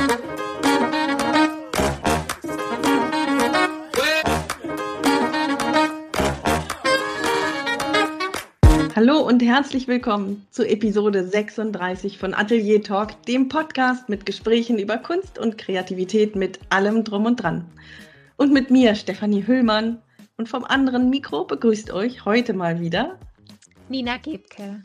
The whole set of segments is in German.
Hallo und herzlich willkommen zu Episode 36 von Atelier Talk, dem Podcast mit Gesprächen über Kunst und Kreativität mit allem Drum und Dran. Und mit mir, Stefanie Hüllmann, und vom anderen Mikro begrüßt euch heute mal wieder Nina Gebke.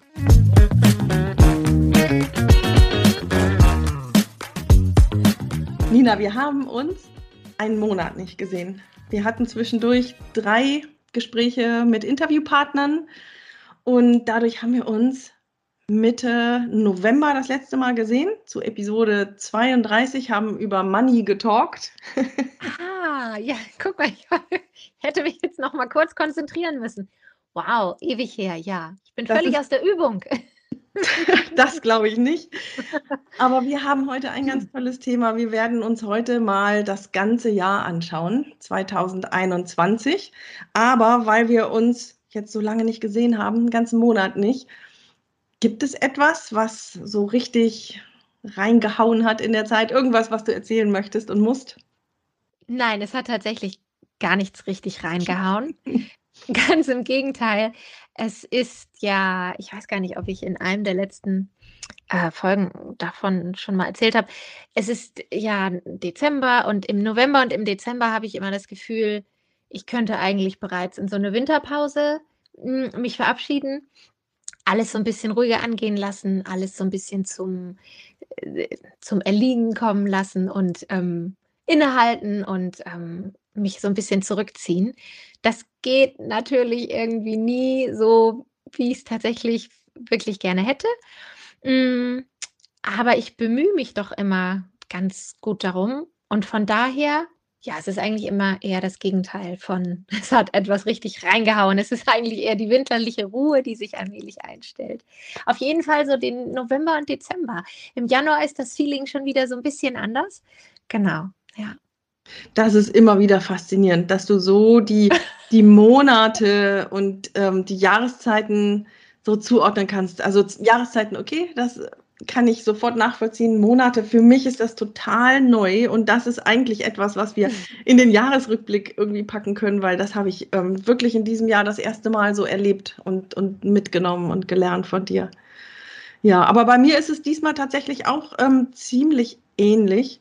Nina, wir haben uns einen Monat nicht gesehen. Wir hatten zwischendurch 3 Gespräche mit Interviewpartnern. Und dadurch haben wir uns Mitte November das letzte Mal gesehen. Zu Episode 32 haben über Money getalkt. Ja, guck mal, ich hätte mich jetzt noch mal kurz konzentrieren müssen. Wow, ewig her, ja. Ich bin völlig aus der Übung. Das glaube ich nicht. Aber wir haben heute ein ganz tolles Thema. Wir werden uns heute mal das ganze Jahr anschauen, 2021. Aber weil wir uns jetzt so lange nicht gesehen haben, einen ganzen Monat nicht, gibt es etwas, was so richtig reingehauen hat in der Zeit? Irgendwas, was du erzählen möchtest und musst? Nein, es hat tatsächlich gar nichts richtig reingehauen. Ganz im Gegenteil. Es ist ja, ich weiß gar nicht, ob ich in einem der letzten Folgen davon schon mal erzählt habe. Es ist ja Dezember und im November und im Dezember habe ich immer das Gefühl, ich könnte eigentlich bereits in so eine Winterpause mich verabschieden, alles so ein bisschen ruhiger angehen lassen, alles so ein bisschen zum Erliegen kommen lassen und innehalten und mich so ein bisschen zurückziehen. Das geht natürlich irgendwie nie so, wie ich es tatsächlich wirklich gerne hätte. Aber ich bemühe mich doch immer ganz gut darum. Und von daher, ja, es ist eigentlich immer eher das Gegenteil von, es hat etwas richtig reingehauen. Es ist eigentlich eher die winterliche Ruhe, die sich allmählich einstellt. Auf jeden Fall so den November und Dezember. Im Januar ist das Feeling schon wieder so ein bisschen anders. Genau, ja. Das ist immer wieder faszinierend, dass du so die Monate und die Jahreszeiten so zuordnen kannst. Also Jahreszeiten, okay, das kann ich sofort nachvollziehen. Monate, für mich ist das total neu und das ist eigentlich etwas, was wir in den Jahresrückblick irgendwie packen können, weil das habe ich wirklich in diesem Jahr das erste Mal so erlebt und mitgenommen und gelernt von dir. Ja, aber bei mir ist es diesmal tatsächlich auch ziemlich ähnlich.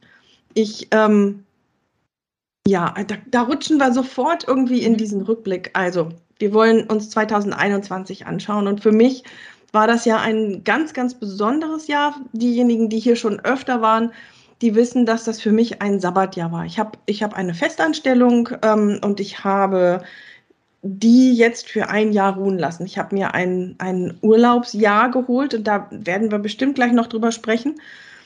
Da rutschen wir sofort irgendwie in diesen Rückblick. Also, wir wollen uns 2021 anschauen und für mich war das ja ein ganz, ganz besonderes Jahr. Diejenigen, die hier schon öfter waren, die wissen, dass das für mich ein Sabbatjahr war. Ich hab eine Festanstellung und ich habe die jetzt für ein Jahr ruhen lassen. Ich habe mir ein Urlaubsjahr geholt und da werden wir bestimmt gleich noch drüber sprechen.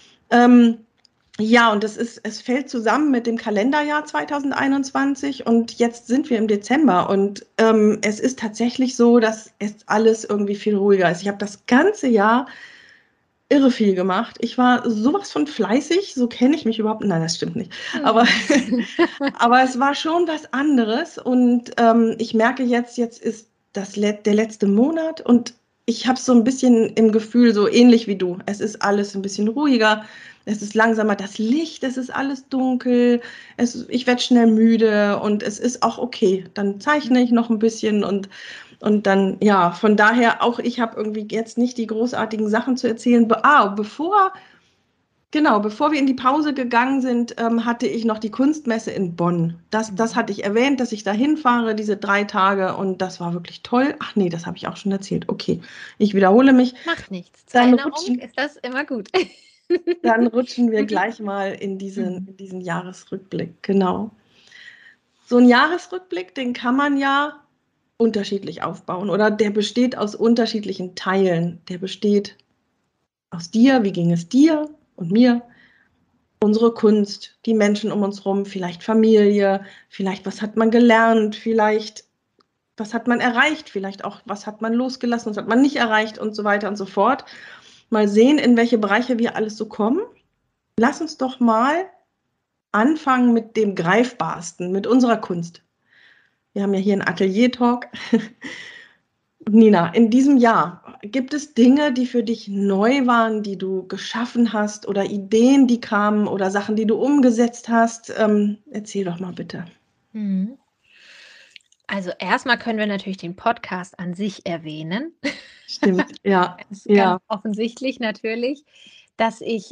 Ja, und es fällt zusammen mit dem Kalenderjahr 2021 und jetzt sind wir im Dezember und es ist tatsächlich so, dass es alles irgendwie viel ruhiger ist. Ich habe das ganze Jahr irre viel gemacht. Ich war sowas von fleißig, so kenne ich mich überhaupt. Nein, das stimmt nicht. Aber es war schon was anderes und ich merke jetzt ist der letzte Monat und ich habe so ein bisschen im Gefühl, so ähnlich wie du. Es ist alles ein bisschen ruhiger, es ist langsamer, das Licht, es ist alles dunkel, ich werde schnell müde und es ist auch okay. Dann zeichne ich noch ein bisschen und dann, ja, von daher auch, ich habe irgendwie jetzt nicht die großartigen Sachen zu erzählen. Bevor wir in die Pause gegangen sind, hatte ich noch die Kunstmesse in Bonn. Das hatte ich erwähnt, dass ich da hinfahre, diese 3 Tage und das war wirklich toll. Ach nee, das habe ich auch schon erzählt. Okay, ich wiederhole mich. Macht nichts. Zur Erinnerung ist das immer gut. Dann rutschen wir gleich mal in diesen Jahresrückblick. Genau. So ein Jahresrückblick, den kann man ja unterschiedlich aufbauen oder der besteht aus unterschiedlichen Teilen. Der besteht aus dir, wie ging es dir und mir, unsere Kunst, die Menschen um uns rum, vielleicht Familie, vielleicht was hat man gelernt, vielleicht was hat man erreicht, vielleicht auch was hat man losgelassen, was hat man nicht erreicht und so weiter und so fort. Mal sehen, in welche Bereiche wir alles so kommen. Lass uns doch mal anfangen mit dem Greifbarsten, mit unserer Kunst. Wir haben ja hier einen Atelier-Talk. Nina, in diesem Jahr, Gibt es Dinge, die für dich neu waren, die du geschaffen hast oder Ideen, die kamen oder Sachen, die du umgesetzt hast? Erzähl doch mal bitte. Mhm. Also erstmal können wir natürlich den Podcast an sich erwähnen. Stimmt, ja, Ganz ja. offensichtlich natürlich, dass ich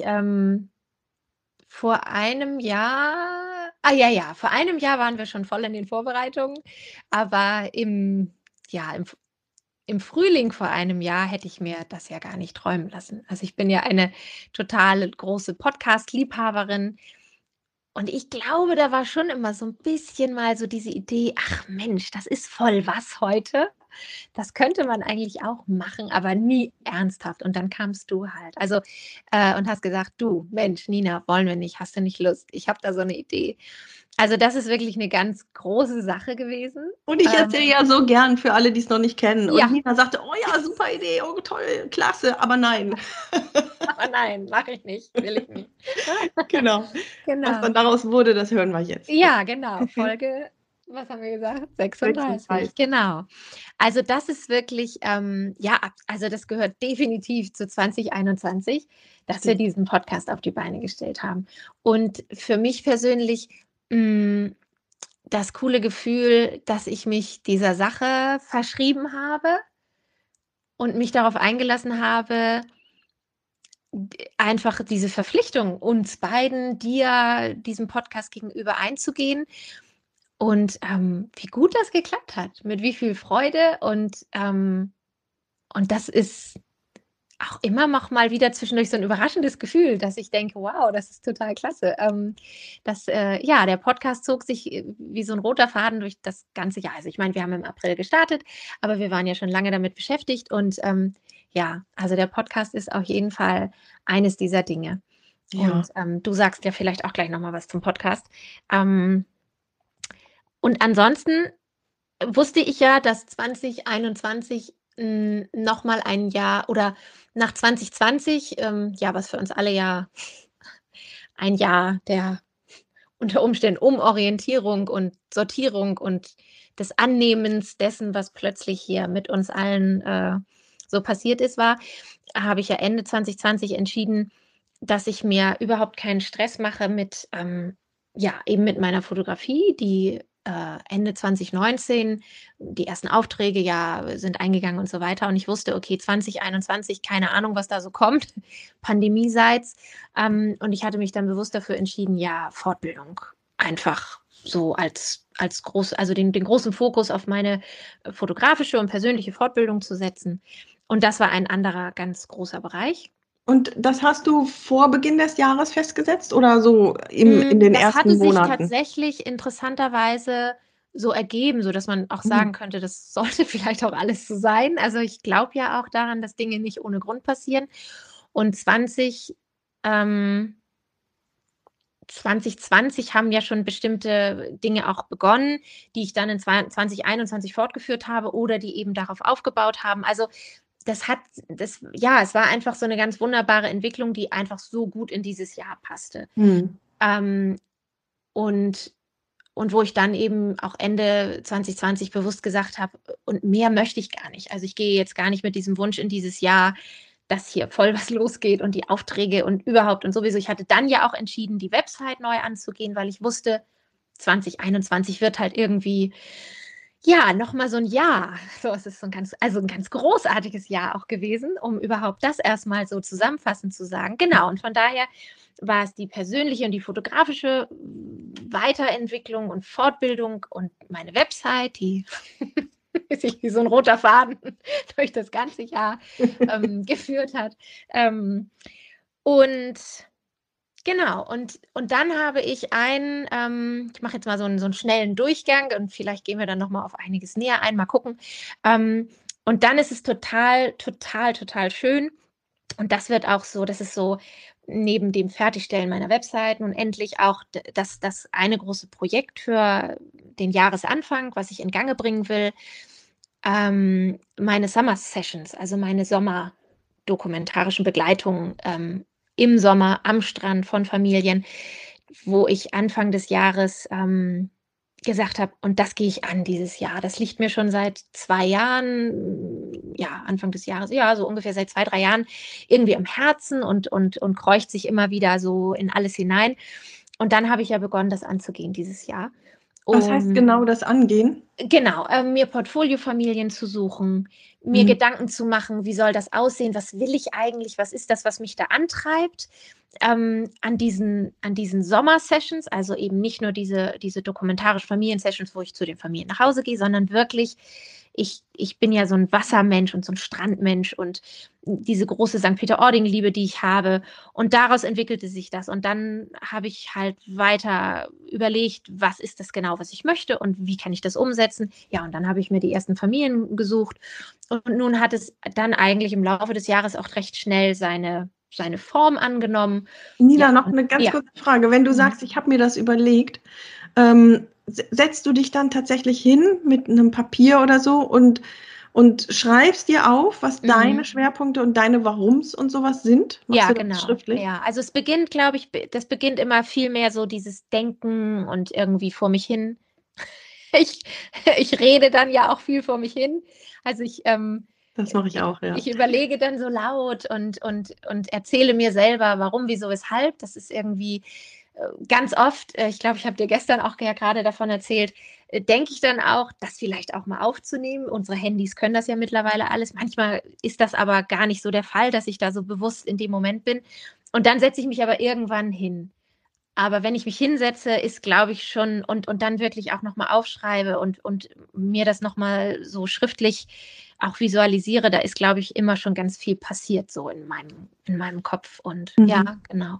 vor einem Jahr, vor einem Jahr waren wir schon voll in den Vorbereitungen, aber im Frühling vor einem Jahr hätte ich mir das ja gar nicht träumen lassen. Also ich bin ja eine total große Podcast-Liebhaberin. Und ich glaube, da war schon immer so ein bisschen mal so diese Idee: „Ach Mensch, das ist voll was heute. Das könnte man eigentlich auch machen, aber nie ernsthaft.“ Und dann kamst du halt. Also, und hast gesagt: „Du, Mensch, Nina, wollen wir nicht. Hast du nicht Lust? Ich habe da so eine Idee.“ Also, das ist wirklich eine ganz große Sache gewesen. Und ich erzähle ja so gern für alle, die es noch nicht kennen. Und Ja, Nina sagte: „Oh ja, super Idee, oh toll, klasse“, aber nein. aber nein, mache ich nicht, will ich nicht. Genau. Was Genau. dann daraus wurde, das hören wir jetzt. Ja, genau. Folge, was haben wir gesagt? 36, 36. genau. Also, das ist wirklich, also, das gehört definitiv zu 2021, dass wir Stimmt. diesen Podcast auf die Beine gestellt haben. Und für mich persönlich, hm, das coole Gefühl, dass ich mich dieser Sache verschrieben habe und mich darauf eingelassen habe, einfach diese Verpflichtung uns beiden, dir, diesem Podcast gegenüber einzugehen. Und, wie gut das geklappt hat, mit wie viel Freude und das ist auch immer noch mal wieder zwischendurch so 'n überraschendes Gefühl, dass ich denke: „Wow, das ist total klasse.“ der Podcast zog sich, wie so 'n roter Faden durch das ganze Jahr. Also, ich meine, wir haben im April gestartet, aber wir waren ja schon lange damit beschäftigt und, also, der Podcast ist auf jeden Fall eines dieser Dinge. Ja. Und, du sagst ja vielleicht auch gleich noch mal was zum Podcast. Ähm, und ansonsten wusste ich ja, dass 2021, noch mal ein Jahr oder nach 2020, was für uns alle ja ein Jahr der unter Umständen Umorientierung und Sortierung und des Annehmens dessen, was plötzlich hier mit uns allen, so passiert ist, war, habe ich ja Ende 2020 entschieden, dass ich mir überhaupt keinen Stress mache mit, eben mit meiner Fotografie, die, Ende 2019 die ersten Aufträge ja sind eingegangen und so weiter. Und ich wusste, okay, 2021, keine Ahnung, was da so kommt, pandemieseits. Und ich hatte mich dann bewusst dafür entschieden, ja, Fortbildung einfach so als groß, also den großen Fokus auf meine fotografische und persönliche Fortbildung zu setzen. Und das war ein anderer ganz großer Bereich. Und das hast du vor Beginn des Jahres festgesetzt oder so in den Das hatte ersten sich Monaten? tatsächlich interessanterweise so ergeben, sodass man auch Mhm. sagen könnte, das sollte vielleicht auch alles so sein. Also, ich glaube ja auch daran, dass Dinge nicht ohne Grund passieren. Und 2020 haben ja schon bestimmte Dinge auch begonnen, die ich dann in 2021 fortgeführt habe oder die eben darauf aufgebaut haben. Also, es war einfach so eine ganz wunderbare Entwicklung, die einfach so gut in dieses Jahr passte. Mhm. Ähm, und wo ich dann eben auch Ende 2020 bewusst gesagt habe: „Und mehr möchte ich gar nicht.“ Also, ich gehe jetzt gar nicht mit diesem Wunsch in dieses Jahr, dass hier voll was losgeht und die Aufträge und überhaupt und sowieso. Ich hatte dann ja auch entschieden, die Website neu anzugehen, weil ich wusste, 2021 wird halt irgendwie, ja, noch mal so 'n Jahr. So, es ist so 'n ganz großartiges Jahr auch gewesen, um überhaupt das erst mal so zusammenfassend zu sagen. Genau, und von daher war es die persönliche und die fotografische Weiterentwicklung und Fortbildung und meine Website, die sich wie so 'n roter Faden durch das ganze Jahr, geführt hat. Ähm, und genau, und dann habe ich ich mache jetzt mal so 'n schnellen Durchgang und vielleicht gehen wir dann noch mal auf einiges näher ein, mal gucken. Und dann ist es total, total, total schön und das ist so neben dem Fertigstellen meiner Website nun endlich auch das eine große Projekt für den Jahresanfang, was ich in Gange bringen will, meine Summer Sessions, also meine sommerdokumentarischen Begleitungen, im Sommer am Strand von Familien, wo ich Anfang des Jahres, gesagt habe, und das gehe ich an dieses Jahr. Das liegt mir schon seit 2 Jahren, ja, Anfang des Jahres, ja, so ungefähr seit 2, 3 Jahren irgendwie am Herzen und kreucht sich immer wieder so in alles hinein. Und dann habe ich ja begonnen, das anzugehen dieses Jahr. Was heißt genau das Angehen? Genau, mir Portfoliofamilien zu suchen, mir Gedanken zu machen, wie soll das aussehen, was will ich eigentlich, was ist das, was mich da antreibt, an diesen Sommersessions, also eben nicht nur diese dokumentarischen Familiensessions, wo ich zu den Familien nach Hause gehe, sondern wirklich, ich bin ja so ein Wassermensch und so ein Strandmensch und diese große St. Peter-Ording-Liebe, die ich habe, und daraus entwickelte sich das. Und dann habe ich halt weiter überlegt, was ist das genau, was ich möchte und wie kann ich das umsetzen. Ja, und dann habe ich mir die ersten Familien gesucht. Und nun hat es dann eigentlich im Laufe des Jahres auch recht schnell seine Form angenommen. Nina, Ja, noch eine ganz kurze Frage. Wenn du sagst, ich habe mir das überlegt, setzt du dich dann tatsächlich hin mit einem Papier oder so und schreibst dir auf, was deine Schwerpunkte und deine Warums und sowas sind? Machst ja, du das genau. schriftlich? Ja, also es beginnt, glaube ich, das beginnt immer viel mehr so dieses Denken und irgendwie vor mich hin. Ich rede dann ja auch viel vor mich hin. Also Das mache ich auch, ja. ich überlege dann so laut und erzähle mir selber, warum, wieso, weshalb. Das ist irgendwie ganz oft, ich glaube, ich habe dir gestern auch ja gerade davon erzählt, denke ich dann auch, das vielleicht auch mal aufzunehmen. Unsere Handys können das ja mittlerweile alles. Manchmal ist das aber gar nicht so der Fall, dass ich da so bewusst in dem Moment bin. Und dann setze ich mich aber irgendwann hin. Aber wenn ich mich hinsetze, ist, glaube ich, schon und dann wirklich auch nochmal aufschreibe und mir das nochmal so schriftlich auch visualisiere, da ist, glaube ich, immer schon ganz viel passiert so in meinem Kopf. Und ja, genau.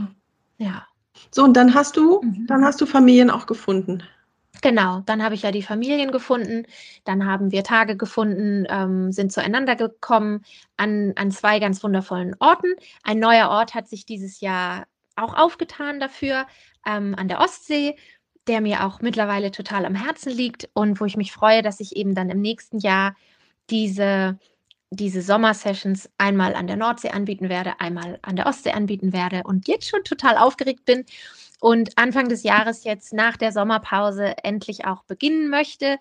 Ja. So, und dann hast du Familien auch gefunden. Genau, dann habe ich ja die Familien gefunden, dann haben wir Tage gefunden, sind zueinander gekommen an 2 ganz wundervollen Orten. Ein neuer Ort hat sich dieses Jahr auch aufgetan dafür, an der Ostsee, der mir auch mittlerweile total am Herzen liegt und wo ich mich freue, dass ich eben dann im nächsten Jahr diese Sommersessions einmal an der Nordsee anbieten werde, einmal an der Ostsee anbieten werde und jetzt schon total aufgeregt bin und Anfang des Jahres jetzt nach der Sommerpause endlich auch beginnen möchte,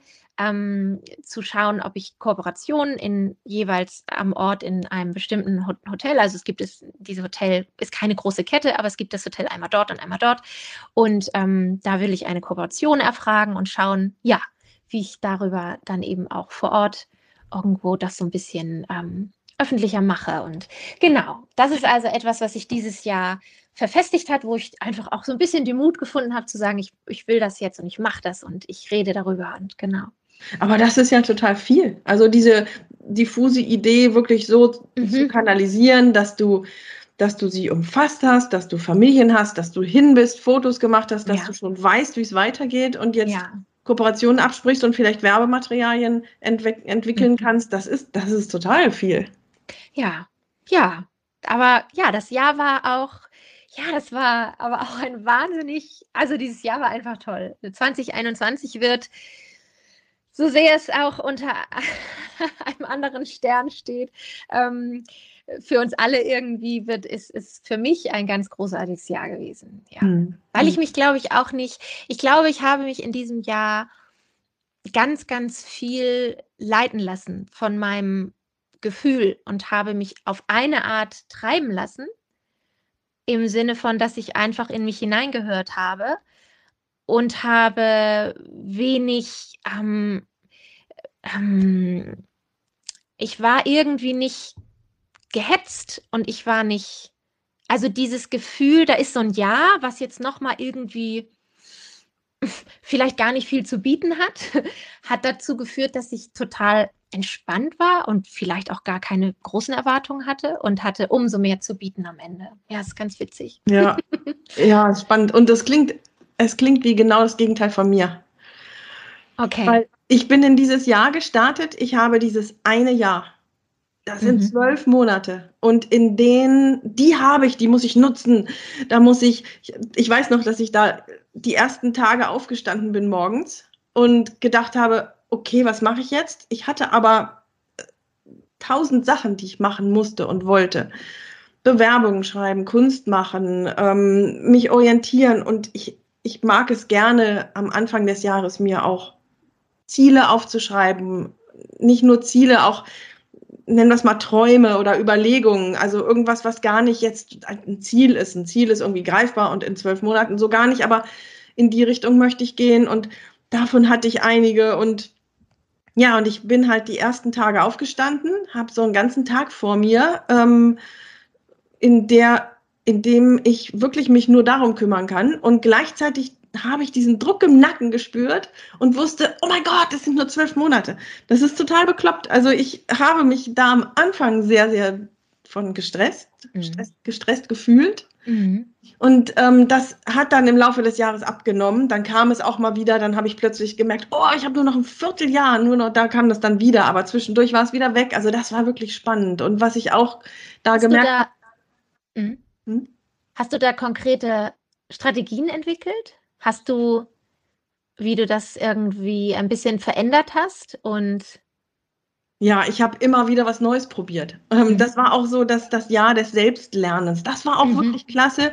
zu schauen, ob ich Kooperationen jeweils am Ort in einem bestimmten Hotel, also dieses Hotel ist keine große Kette, aber es gibt das Hotel einmal dort und einmal dort und da will ich eine Kooperation erfragen und schauen, ja, wie ich darüber dann eben auch vor Ort irgendwo das so ein bisschen öffentlicher mache. Und genau, das ist also etwas, was sich dieses Jahr verfestigt hat, wo ich einfach auch so ein bisschen den Mut gefunden habe, zu sagen, ich will das jetzt und ich mache das und ich rede darüber und genau. Aber das ist ja total viel. Also diese diffuse Idee wirklich so zu kanalisieren, dass du sie umfasst hast, dass du Familien hast, dass du hin bist, Fotos gemacht hast, dass du schon weißt, wie es weitergeht und jetzt Kooperationen absprichst und vielleicht Werbematerialien entwickeln kannst. Das ist total viel. Ja, ja. Aber ja, das Jahr war auch, das war aber auch also dieses Jahr war einfach toll. 2021 wird, so sehr es auch unter einem anderen Stern steht, für uns alle irgendwie ist für mich ein ganz großartiges Jahr gewesen. Ja. Weil ich mich, glaube ich, ich glaube, ich habe mich in diesem Jahr ganz, ganz viel leiten lassen von meinem Gefühl und habe mich auf eine Art treiben lassen, im Sinne von, dass ich einfach in mich hineingehört habe und habe wenig, ich war irgendwie nicht gehetzt und ich war nicht, also dieses Gefühl, da ist so ein Jahr, was jetzt nochmal irgendwie vielleicht gar nicht viel zu bieten hat dazu geführt, dass ich total entspannt war und vielleicht auch gar keine großen Erwartungen hatte und hatte umso mehr zu bieten am Ende. Ja, ist ganz witzig. Ja, ja, spannend. Und es klingt wie genau das Gegenteil von mir. Okay. Weil ich bin in dieses Jahr gestartet, ich habe dieses eine Jahr. Das sind 12 Monate und die muss ich nutzen. Da muss ich weiß noch, dass ich da die ersten Tage aufgestanden bin morgens und gedacht habe, okay, was mache ich jetzt? Ich hatte aber 1000 Sachen, die ich machen musste und wollte. Bewerbungen schreiben, Kunst machen, mich orientieren und ich ich mag es gerne, am Anfang des Jahres mir auch Ziele aufzuschreiben. Nicht nur Ziele, auch nennen wir es mal Träume oder Überlegungen, also irgendwas, was gar nicht jetzt ein Ziel ist. Ein Ziel ist irgendwie greifbar und in 12 Monaten so gar nicht, aber in die Richtung möchte ich gehen und davon hatte ich einige und ja, und ich bin halt die ersten Tage aufgestanden, habe so einen ganzen Tag vor mir, in dem ich wirklich mich nur darum kümmern kann und gleichzeitig habe ich diesen Druck im Nacken gespürt und wusste, oh mein Gott, das sind nur 12 Monate. Das ist total bekloppt. Also ich habe mich da am Anfang sehr, sehr von gestresst gefühlt. Mhm. Und das hat dann im Laufe des Jahres abgenommen. Dann kam es auch mal wieder. Dann habe ich plötzlich gemerkt, oh, ich habe nur noch ein Vierteljahr. Nur noch, da kam das dann wieder. Aber zwischendurch war es wieder weg. Also das war wirklich spannend. Und was ich auch da gemerkt habe. Hast du da konkrete Strategien entwickelt? Hast du, wie du das irgendwie ein bisschen verändert hast? Und ja, ich habe immer wieder was Neues probiert. Das war auch so, dass das Jahr des Selbstlernens. Das war auch wirklich klasse.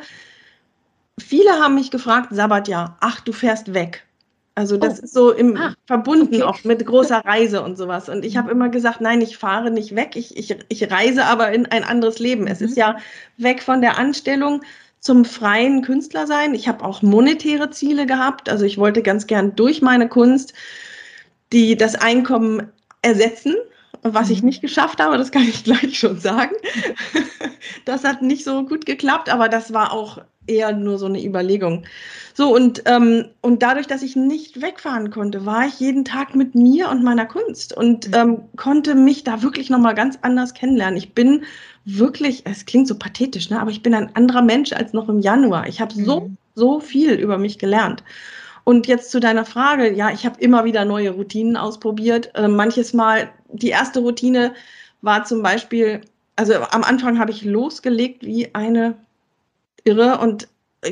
Viele haben mich gefragt, Sabbatjahr, ach, du fährst weg. Also das ist so verbunden okay. auch mit großer Reise und sowas. Und ich habe immer gesagt, nein, ich fahre nicht weg, ich reise aber in ein anderes Leben. Es ist ja weg von der Anstellung zum freien Künstler sein. Ich habe auch monetäre Ziele gehabt. Also ich wollte ganz gern durch meine Kunst das Einkommen ersetzen, was ich nicht geschafft habe, das kann ich gleich schon sagen. Das hat nicht so gut geklappt, aber das war auch eher nur so eine Überlegung. So, und dadurch, dass ich nicht wegfahren konnte, war ich jeden Tag mit mir und meiner Kunst und konnte mich da wirklich nochmal ganz anders kennenlernen. Ich bin wirklich, es klingt so pathetisch, ne, aber ich bin ein anderer Mensch als noch im Januar. Ich habe so viel über mich gelernt. Und jetzt zu deiner Frage, ja, ich habe immer wieder neue Routinen ausprobiert. Manches Mal, die erste Routine war zum Beispiel, also am Anfang habe ich losgelegt wie eine Irre und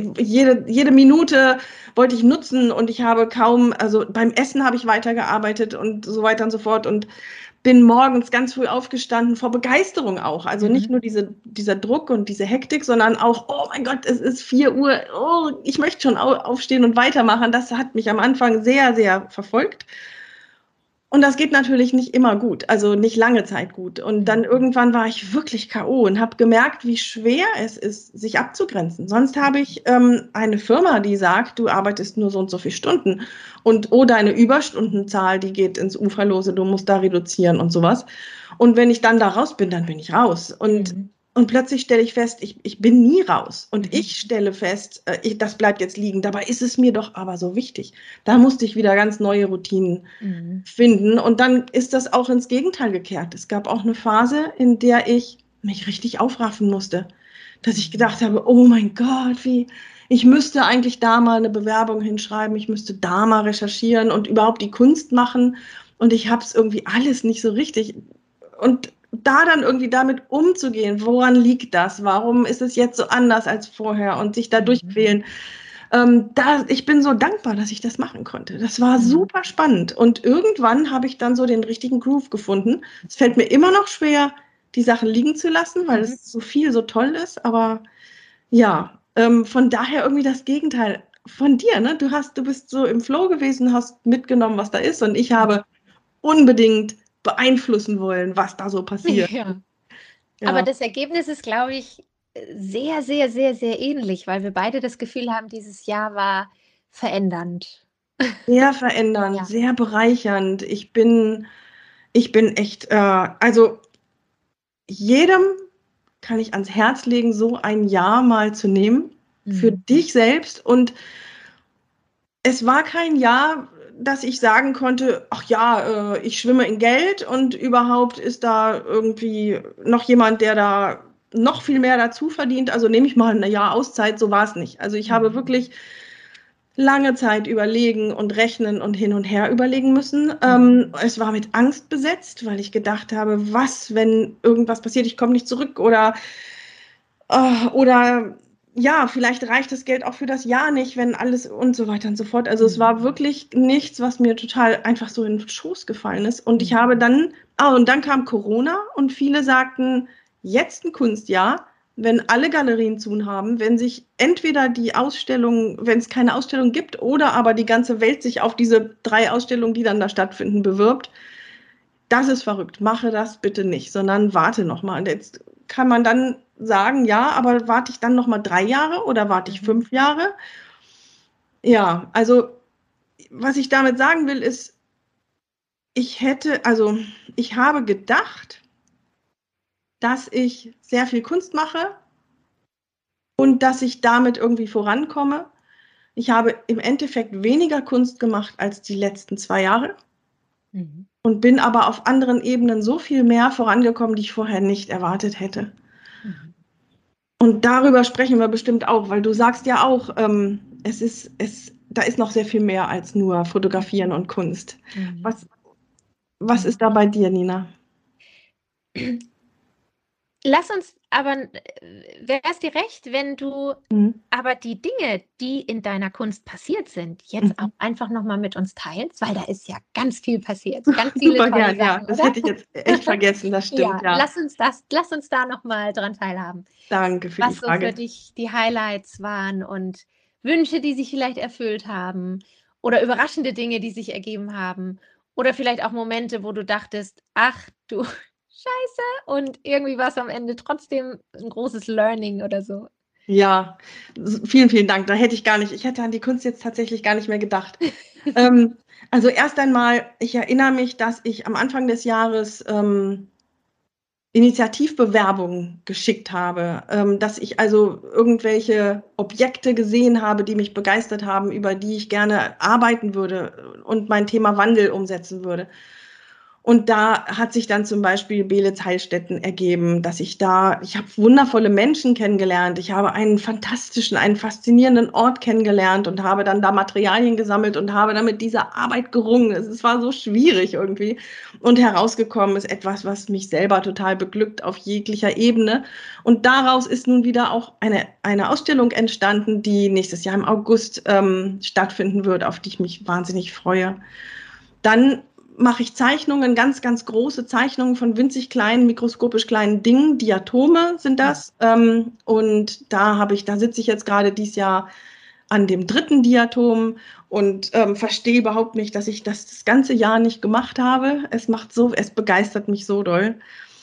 jede Minute wollte ich nutzen und ich habe kaum, also beim Essen habe ich weitergearbeitet und so weiter und so fort und bin morgens ganz früh aufgestanden, vor Begeisterung auch. Also nicht nur dieser Druck und diese Hektik, sondern auch, oh mein Gott, es ist 4 Uhr, oh, ich möchte schon aufstehen und weitermachen. Das hat mich am Anfang sehr, sehr verfolgt. Und das geht natürlich nicht immer gut, also nicht lange Zeit gut. Und dann irgendwann war ich wirklich K.O. und habe gemerkt, wie schwer es ist, sich abzugrenzen. Sonst habe ich eine Firma, die sagt, du arbeitest nur so und so viele Stunden und deine Überstundenzahl, die geht ins Uferlose, du musst da reduzieren und sowas. Und wenn ich dann da raus bin, dann bin ich raus. Und plötzlich stelle ich fest, ich bin nie raus. Und ich stelle fest, das bleibt jetzt liegen. Dabei ist es mir doch aber so wichtig. Da musste ich wieder ganz neue Routinen finden. Und dann ist das auch ins Gegenteil gekehrt. Es gab auch eine Phase, in der ich mich richtig aufraffen musste. Dass ich gedacht habe, oh mein Gott, ich müsste eigentlich da mal eine Bewerbung hinschreiben. Ich müsste da mal recherchieren und überhaupt die Kunst machen. Und ich habe es irgendwie alles nicht so richtig. Und da dann irgendwie damit umzugehen, woran liegt das? Warum ist es jetzt so anders als vorher und sich da durchquälen? Ich bin so dankbar, dass ich das machen konnte. Das war super spannend. Und irgendwann habe ich dann so den richtigen Groove gefunden. Es fällt mir immer noch schwer, die Sachen liegen zu lassen, weil es so viel so toll ist. Aber ja, von daher irgendwie das Gegenteil von dir. Ne? Du bist so im Flow gewesen, hast mitgenommen, was da ist. Und ich habe unbedingt beeinflussen wollen, was da so passiert. Ja. Aber das Ergebnis ist, glaube ich, sehr, sehr, sehr, sehr ähnlich, weil wir beide das Gefühl haben, dieses Jahr war verändernd. Sehr verändernd, sehr bereichernd. Ich bin echt, also jedem kann ich ans Herz legen, so ein Jahr mal zu nehmen für dich selbst. Und es war kein Jahr, dass ich sagen konnte, ach ja, ich schwimme in Geld und überhaupt ist da irgendwie noch jemand, der da noch viel mehr dazu verdient. Also nehme ich mal ein Jahr Auszeit, so war es nicht. Also ich habe wirklich lange Zeit überlegen und rechnen und hin und her überlegen müssen. Es war mit Angst besetzt, weil ich gedacht habe, was, wenn irgendwas passiert, ich komme nicht zurück oder ja, vielleicht reicht das Geld auch für das Jahr nicht, wenn alles und so weiter und so fort. Also es war wirklich nichts, was mir total einfach so in den Schoß gefallen ist. Und ich habe dann, und dann kam Corona und viele sagten, jetzt ein Kunstjahr, wenn alle Galerien zu haben, wenn sich entweder die Ausstellung, wenn es keine Ausstellung gibt, oder aber die ganze Welt sich auf diese 3 Ausstellungen, die dann da stattfinden, bewirbt. Das ist verrückt. Mache das bitte nicht, sondern warte noch mal. Und jetzt kann man dann sagen, ja, aber warte ich dann noch mal 3 Jahre oder warte ich 5 Jahre? Ja, also was ich damit sagen will, ist, ich habe gedacht, dass ich sehr viel Kunst mache und dass ich damit irgendwie vorankomme. Ich habe im Endeffekt weniger Kunst gemacht als die letzten 2 Jahre und bin aber auf anderen Ebenen so viel mehr vorangekommen, die ich vorher nicht erwartet hätte. Und darüber sprechen wir bestimmt auch, weil du sagst ja auch, da ist noch sehr viel mehr als nur Fotografieren und Kunst. Was ist da bei dir, Nina? Lass uns aber, wäre es dir recht, wenn du aber die Dinge, die in deiner Kunst passiert sind, jetzt auch einfach nochmal mit uns teilst, weil da ist ja ganz viel passiert, ganz viele Super tolle gern, Sachen, ja, das oder? hätte ich jetzt echt vergessen, das stimmt, ja. Lass uns da nochmal dran teilhaben. Danke für die Was so Frage. für dich die Highlights waren und Wünsche, die sich vielleicht erfüllt haben oder überraschende Dinge, die sich ergeben haben oder vielleicht auch Momente, wo du dachtest, ach du Scheiße, und irgendwie war es am Ende trotzdem ein großes Learning oder so. Ja, vielen, vielen Dank. Ich hätte an die Kunst jetzt tatsächlich gar nicht mehr gedacht. Also erst einmal, ich erinnere mich, dass ich am Anfang des Jahres Initiativbewerbungen geschickt habe, dass ich also irgendwelche Objekte gesehen habe, die mich begeistert haben, über die ich gerne arbeiten würde und mein Thema Wandel umsetzen würde. Und da hat sich dann zum Beispiel Beelitz Heilstätten ergeben, ich habe wundervolle Menschen kennengelernt. Ich habe einen faszinierenden Ort kennengelernt und habe dann da Materialien gesammelt und habe dann mit dieser Arbeit gerungen. Es war so schwierig irgendwie. Und herausgekommen ist etwas, was mich selber total beglückt auf jeglicher Ebene. Und daraus ist nun wieder auch eine Ausstellung entstanden, die nächstes Jahr im August stattfinden wird, auf die ich mich wahnsinnig freue. Dann mache ich Zeichnungen, ganz, ganz große Zeichnungen von winzig kleinen, mikroskopisch kleinen Dingen. Diatome sind das. Und da sitze ich jetzt gerade dieses Jahr an dem 3. Diatom und verstehe überhaupt nicht, dass ich das ganze Jahr nicht gemacht habe. Es begeistert mich so doll.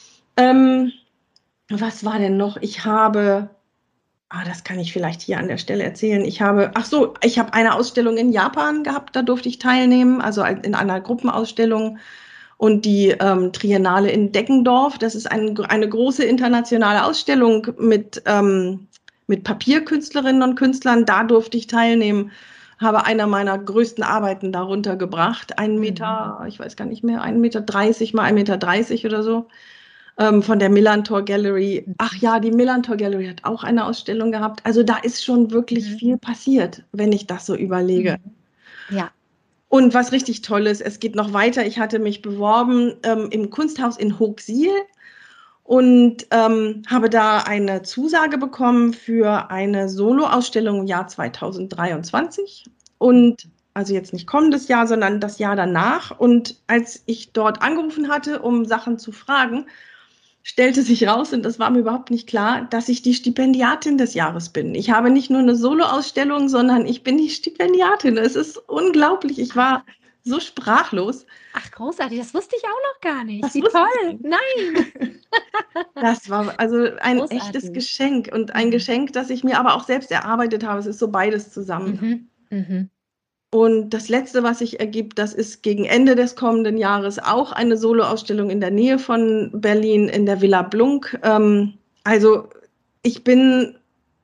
Was war denn noch? Das kann ich vielleicht hier an der Stelle erzählen. Ich habe eine Ausstellung in Japan gehabt, da durfte ich teilnehmen, also in einer Gruppenausstellung. Und die Triennale in Deggendorf, das ist eine große internationale Ausstellung mit Papierkünstlerinnen und Künstlern. Da durfte ich teilnehmen, habe einer meiner größten Arbeiten darunter gebracht. 1 Meter, ich weiß gar nicht mehr, 1,30 Meter mal 1,30 Meter oder so. Von der Millantor Gallery. Ach ja, die Millantor Gallery hat auch eine Ausstellung gehabt. Also da ist schon wirklich viel passiert, wenn ich das so überlege. Ja. Und was richtig toll ist, es geht noch weiter. Ich hatte mich beworben im Kunsthaus in Hochsiel und habe da eine Zusage bekommen für eine Soloausstellung im Jahr 2023. Und also jetzt nicht kommendes Jahr, sondern das Jahr danach. Und als ich dort angerufen hatte, um Sachen zu fragen, stellte sich raus, und das war mir überhaupt nicht klar, dass ich die Stipendiatin des Jahres bin. Ich habe nicht nur eine Soloausstellung, sondern ich bin die Stipendiatin. Es ist unglaublich. Ich war so sprachlos. Ach, großartig. Das wusste ich auch noch gar nicht. Wie toll. Nein. Das war also ein Großartig. echtes Geschenk und ein Geschenk, das ich mir aber auch selbst erarbeitet habe. Es ist so beides zusammen. Und das Letzte, was sich ergibt, das ist gegen Ende des kommenden Jahres auch eine Soloausstellung in der Nähe von Berlin in der Villa Blunk. Also ich bin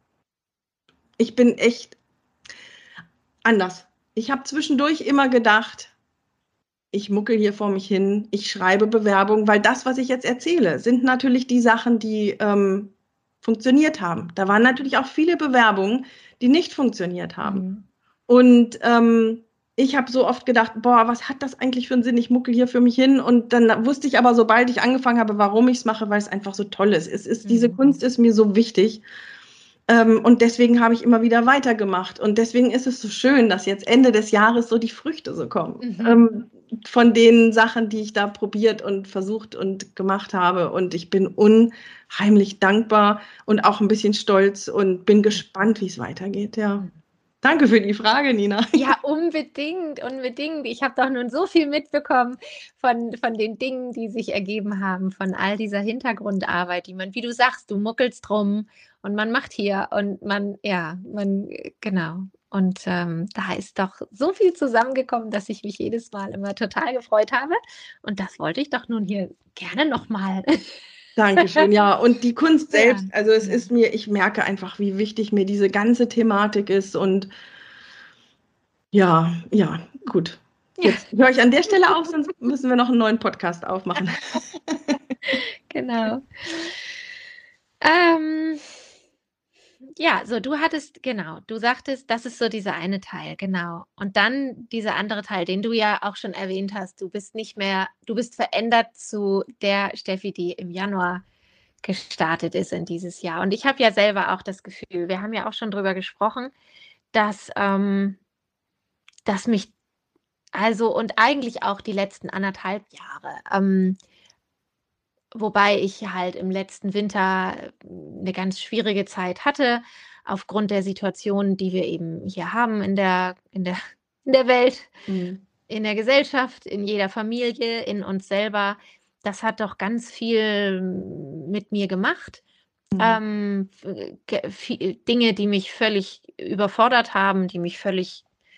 echt anders. Ich habe zwischendurch immer gedacht, ich muckel hier vor mich hin, ich schreibe Bewerbungen, weil das, was ich jetzt erzähle, sind natürlich die Sachen, die funktioniert haben. Da waren natürlich auch viele Bewerbungen, die nicht funktioniert haben. Und ich habe so oft gedacht, boah, was hat das eigentlich für einen Sinn? Ich muckel hier für mich hin. Und dann wusste ich aber, sobald ich angefangen habe, warum ich es mache, weil es einfach so toll ist. Diese Kunst ist mir so wichtig. Und deswegen habe ich immer wieder weitergemacht. Und deswegen ist es so schön, dass jetzt Ende des Jahres so die Früchte so kommen. von den Sachen, die ich da probiert und versucht und gemacht habe. Und ich bin unheimlich dankbar und auch ein bisschen stolz und bin gespannt, wie es weitergeht. Ja. Danke für die Frage, Nina. Ja, unbedingt, unbedingt. Ich habe doch nun so viel mitbekommen von den Dingen, die sich ergeben haben, von all dieser Hintergrundarbeit, die man, wie du sagst, du muckelst drum und man macht hier und genau. Und da ist doch so viel zusammengekommen, dass ich mich jedes Mal immer total gefreut habe. Und das wollte ich doch nun hier gerne nochmal. Dankeschön, ja. Und die Kunst Ja. selbst, also es ist mir, ich merke einfach, wie wichtig mir diese ganze Thematik ist. Und ja, gut. Jetzt höre ich an der Stelle auf, sonst müssen wir noch einen neuen Podcast aufmachen. Genau. Ja, so du sagtest, das ist so dieser eine Teil, genau. Und dann dieser andere Teil, den du ja auch schon erwähnt hast, du bist verändert zu der Steffi, die im Januar gestartet ist in dieses Jahr. Und ich habe ja selber auch das Gefühl, wir haben ja auch schon drüber gesprochen, dass mich, also und eigentlich auch die letzten 1,5 Jahre, wobei ich halt im letzten Winter eine ganz schwierige Zeit hatte, aufgrund der Situation, die wir eben hier haben in der Welt, in der Gesellschaft, in jeder Familie, in uns selber. Das hat doch ganz viel mit mir gemacht. Dinge, die mich völlig überfordert haben, die mich völlig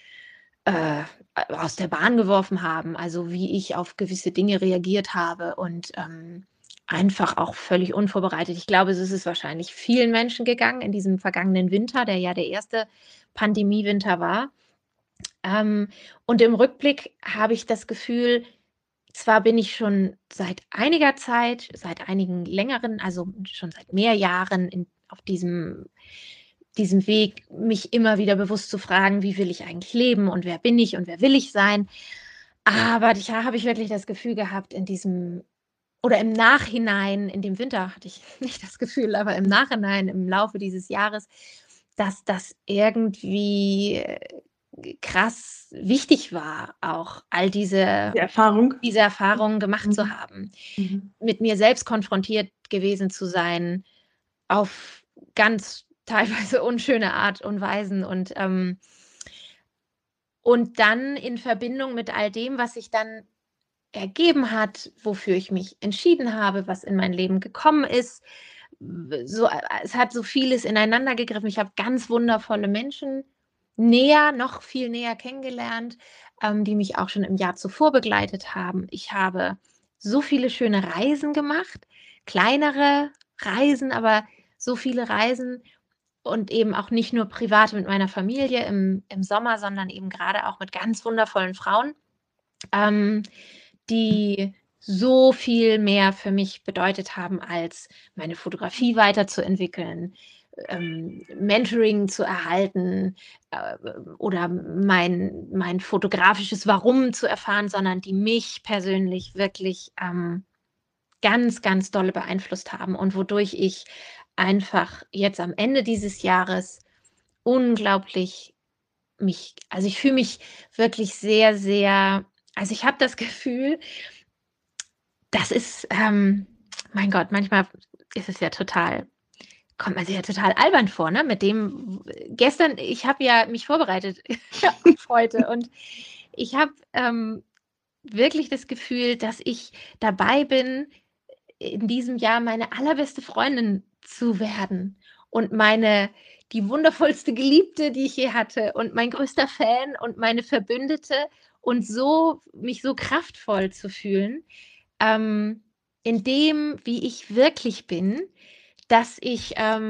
aus der Bahn geworfen haben, also wie ich auf gewisse Dinge reagiert habe und einfach auch völlig unvorbereitet. Ich glaube, es ist wahrscheinlich vielen Menschen gegangen in diesem vergangenen Winter, der ja der erste Pandemiewinter war. Und im Rückblick habe ich das Gefühl, zwar bin ich schon seit einiger Zeit, seit einigen längeren, also schon seit mehr Jahren auf diesem Weg, mich immer wieder bewusst zu fragen, wie will ich eigentlich leben und wer bin ich und wer will ich sein. Aber da habe ich wirklich das Gefühl gehabt, im Nachhinein, in dem Winter hatte ich nicht das Gefühl, aber im Nachhinein, im Laufe dieses Jahres, dass das irgendwie krass wichtig war, auch all diese Erfahrungen gemacht zu haben, mit mir selbst konfrontiert gewesen zu sein, auf ganz teilweise unschöne Art und Weisen und dann in Verbindung mit all dem, was sich dann ergeben hat, wofür ich mich entschieden habe, was in mein Leben gekommen ist. Es hat so vieles ineinander gegriffen. Ich habe ganz wundervolle Menschen noch viel näher kennengelernt, die mich auch schon im Jahr zuvor begleitet haben. Ich habe so viele schöne Reisen gemacht, kleinere Reisen, aber so viele Reisen und eben auch nicht nur privat mit meiner Familie im Sommer, sondern eben gerade auch mit ganz wundervollen Frauen, die so viel mehr für mich bedeutet haben, als meine Fotografie weiterzuentwickeln, Mentoring zu erhalten oder mein fotografisches Warum zu erfahren, sondern die mich persönlich wirklich ganz, ganz dolle beeinflusst haben und wodurch ich einfach jetzt am Ende dieses Jahres unglaublich ich fühle mich wirklich sehr, sehr, also ich habe das Gefühl, das ist, mein Gott, manchmal ist es ja kommt man sich ja total albern vor, ne? Mit dem gestern, ich habe ja mich vorbereitet auf heute und ich habe wirklich das Gefühl, dass ich dabei bin, in diesem Jahr meine allerbeste Freundin zu werden und die wundervollste Geliebte, die ich je hatte und mein größter Fan und meine Verbündete und mich so kraftvoll zu fühlen, in dem, wie ich wirklich bin, dass ich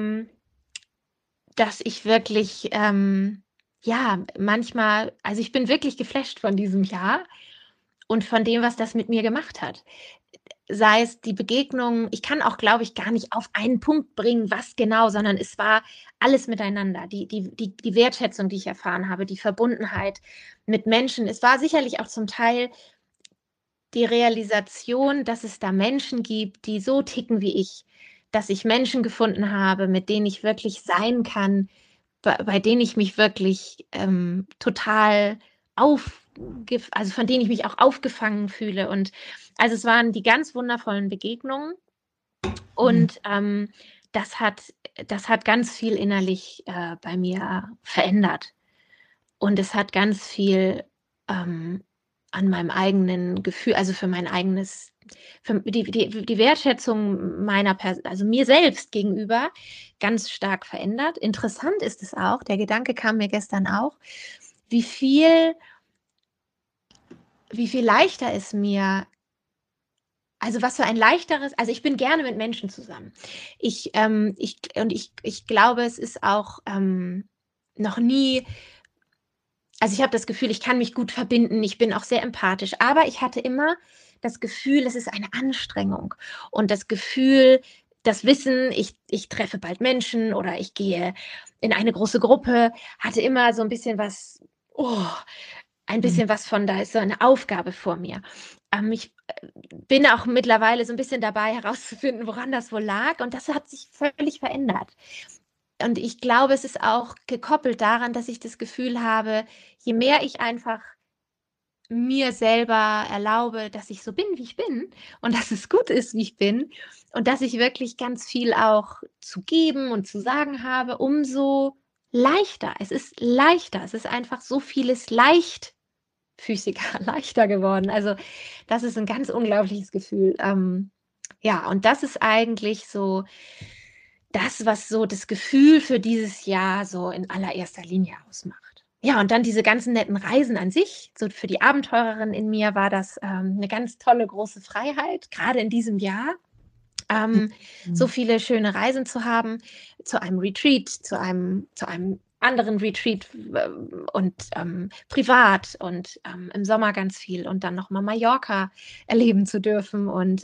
wirklich, manchmal, also ich bin wirklich geflasht von diesem Jahr und von dem, was das mit mir gemacht hat. Sei es die Begegnung, ich kann auch, glaube ich, gar nicht auf einen Punkt bringen, was genau, sondern es war alles miteinander. Die Wertschätzung, die ich erfahren habe, die Verbundenheit mit Menschen. Es war sicherlich auch zum Teil die Realisation, dass es da Menschen gibt, die so ticken wie ich, dass ich Menschen gefunden habe, mit denen ich wirklich sein kann, bei denen ich mich wirklich total also von denen ich mich auch aufgefangen fühle. Und also es waren die ganz wundervollen Begegnungen. Und das hat ganz viel innerlich bei mir verändert. Und es hat ganz viel an meinem eigenen Gefühl, also für mein eigenes, für die Wertschätzung meiner also mir selbst gegenüber ganz stark verändert. Interessant ist es auch, der Gedanke kam mir gestern auch, wie viel leichter es mir, also was für ein leichteres, also ich bin gerne mit Menschen zusammen. Ich glaube, es ist auch noch nie, also ich habe das Gefühl, ich kann mich gut verbinden, ich bin auch sehr empathisch, aber ich hatte immer das Gefühl, es ist eine Anstrengung und das Gefühl, das Wissen, ich treffe bald Menschen oder ich gehe in eine große Gruppe, hatte immer so ein bisschen was, ein bisschen was von, da ist so eine Aufgabe vor mir. Ich bin auch mittlerweile so ein bisschen dabei herauszufinden, woran das wohl lag, und das hat sich völlig verändert. Und ich glaube, es ist auch gekoppelt daran, dass ich das Gefühl habe, je mehr ich einfach mir selber erlaube, dass ich so bin, wie ich bin und dass es gut ist, wie ich bin und dass ich wirklich ganz viel auch zu geben und zu sagen habe, umso leichter. Es ist leichter. Es ist einfach so vieles leichtfüßiger, leichter geworden. Also das ist ein ganz unglaubliches Gefühl. Ja, und das ist eigentlich so das, was so das Gefühl für dieses Jahr so in allererster Linie ausmacht. Ja, und dann diese ganzen netten Reisen an sich. So für die Abenteurerin in mir war das eine ganz tolle große Freiheit, gerade in diesem Jahr. So viele schöne Reisen zu haben, zu einem Retreat, zu einem anderen Retreat und privat und im Sommer ganz viel und dann nochmal Mallorca erleben zu dürfen und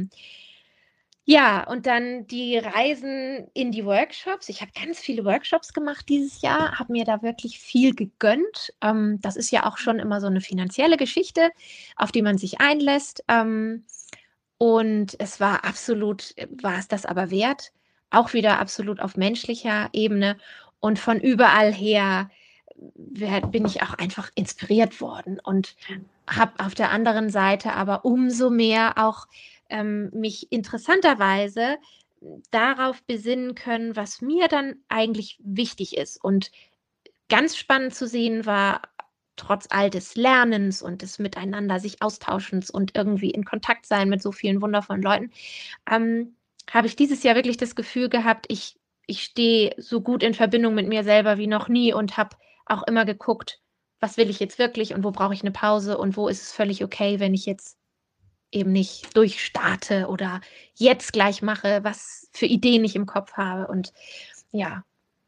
ja, und dann die Reisen in die Workshops. Ich habe ganz viele Workshops gemacht dieses Jahr, habe mir da wirklich viel gegönnt. Das ist ja auch schon immer so eine finanzielle Geschichte, auf die man sich einlässt. Und es war es das aber wert. Auch wieder absolut auf menschlicher Ebene. Und von überall her bin ich auch einfach inspiriert worden und habe auf der anderen Seite aber umso mehr auch mich interessanterweise darauf besinnen können, was mir dann eigentlich wichtig ist. Und ganz spannend zu sehen war, trotz all des Lernens und des Miteinander sich Austauschens und irgendwie in Kontakt sein mit so vielen wundervollen Leuten, habe ich dieses Jahr wirklich das Gefühl gehabt, ich stehe so gut in Verbindung mit mir selber wie noch nie und habe auch immer geguckt, was will ich jetzt wirklich und wo brauche ich eine Pause und wo ist es völlig okay, wenn ich jetzt eben nicht durchstarte oder jetzt gleich mache, was für Ideen ich im Kopf habe. Und ja.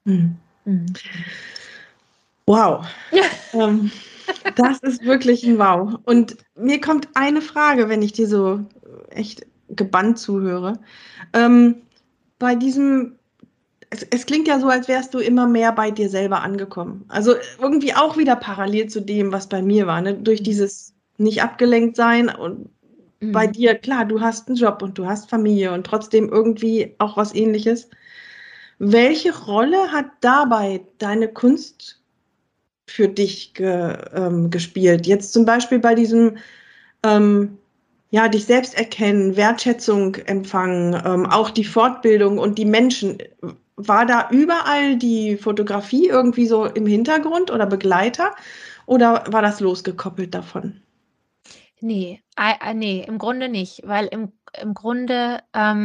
Wow. Das ist wirklich ein Wow. Und mir kommt eine Frage, wenn ich dir so echt gebannt zuhöre. Bei diesem, es klingt ja so, als wärst du immer mehr bei dir selber angekommen. Also irgendwie auch wieder parallel zu dem, was bei mir war, ne? Durch dieses nicht abgelenkt sein und bei dir, klar, du hast einen Job und du hast Familie und trotzdem irgendwie auch was Ähnliches. Welche Rolle hat dabei deine Kunst für dich gespielt? Jetzt zum Beispiel bei diesem, ja, dich selbst erkennen, Wertschätzung empfangen, auch die Fortbildung und die Menschen. War da überall die Fotografie irgendwie so im Hintergrund oder Begleiter oder war das losgekoppelt davon? Nee, nee, im Grunde nicht, weil im Grunde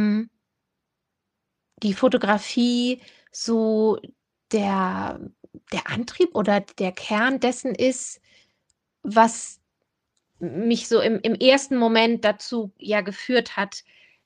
die Fotografie so der Antrieb oder der Kern dessen ist, was mich so im ersten Moment dazu ja geführt hat,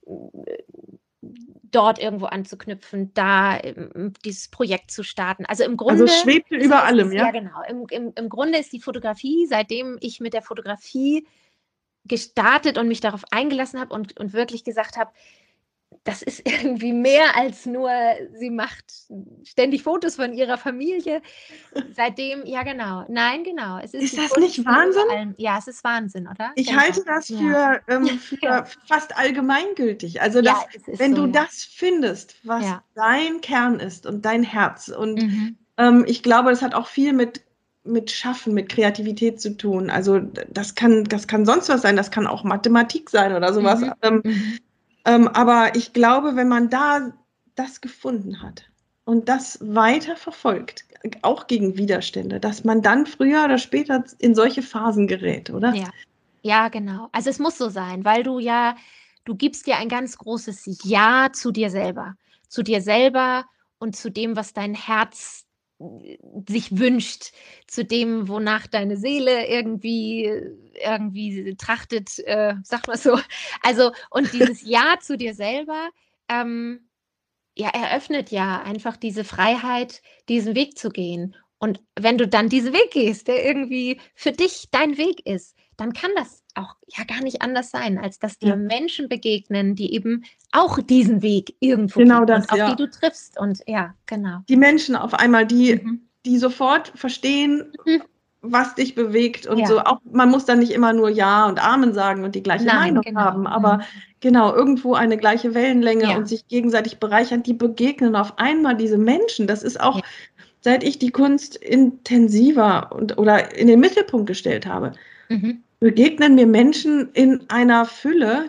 dort irgendwo anzuknüpfen, da dieses Projekt zu starten. Also im Grunde. Also schwebte über allem, ja? Ja, genau. Im Grunde ist die Fotografie, seitdem ich mit der Fotografie gestartet und mich darauf eingelassen habe und wirklich gesagt habe, das ist irgendwie mehr als nur, sie macht ständig Fotos von ihrer Familie. Seitdem, ja genau, nein, genau. Es ist das nicht Wahnsinn? Ja, es ist Wahnsinn, oder? Ich genau. halte das für fast allgemeingültig. Also, ja, es ist wenn so, du das findest, was dein Kern ist und dein Herz und ich glaube, das hat auch viel mit mit Schaffen, mit Kreativität zu tun. Also das kann sonst was sein, das kann auch Mathematik sein oder sowas. Aber ich glaube, wenn man da das gefunden hat und das weiter verfolgt, auch gegen Widerstände, dass man dann früher oder später in solche Phasen gerät, oder? Ja. Ja, genau. Also es muss so sein, weil du gibst dir ein ganz großes Ja zu dir selber und zu dem, was dein Herz sich wünscht, zu dem, wonach deine Seele irgendwie trachtet, sag mal so. Also, und dieses Ja zu dir selber, ja, eröffnet ja einfach diese Freiheit, diesen Weg zu gehen. Und wenn du dann diesen Weg gehst, der irgendwie für dich dein Weg ist, dann kann das auch ja gar nicht anders sein, als dass dir Ja. Menschen begegnen, die eben auch diesen Weg irgendwo Genau gehen das, und auf ja. die du triffst. Und ja, genau. Die Menschen auf einmal, die Mhm. sofort verstehen, Mhm. was dich bewegt und Ja. so. Auch, man muss dann nicht immer nur Ja und Amen sagen und die gleiche Nein, Meinung genau. haben, aber genau, irgendwo eine gleiche Wellenlänge Ja. und sich gegenseitig bereichern, die begegnen auf einmal diese Menschen. Das ist auch, Ja. seit ich die Kunst intensiver oder in den Mittelpunkt gestellt habe, begegnen mir Menschen in einer Fülle,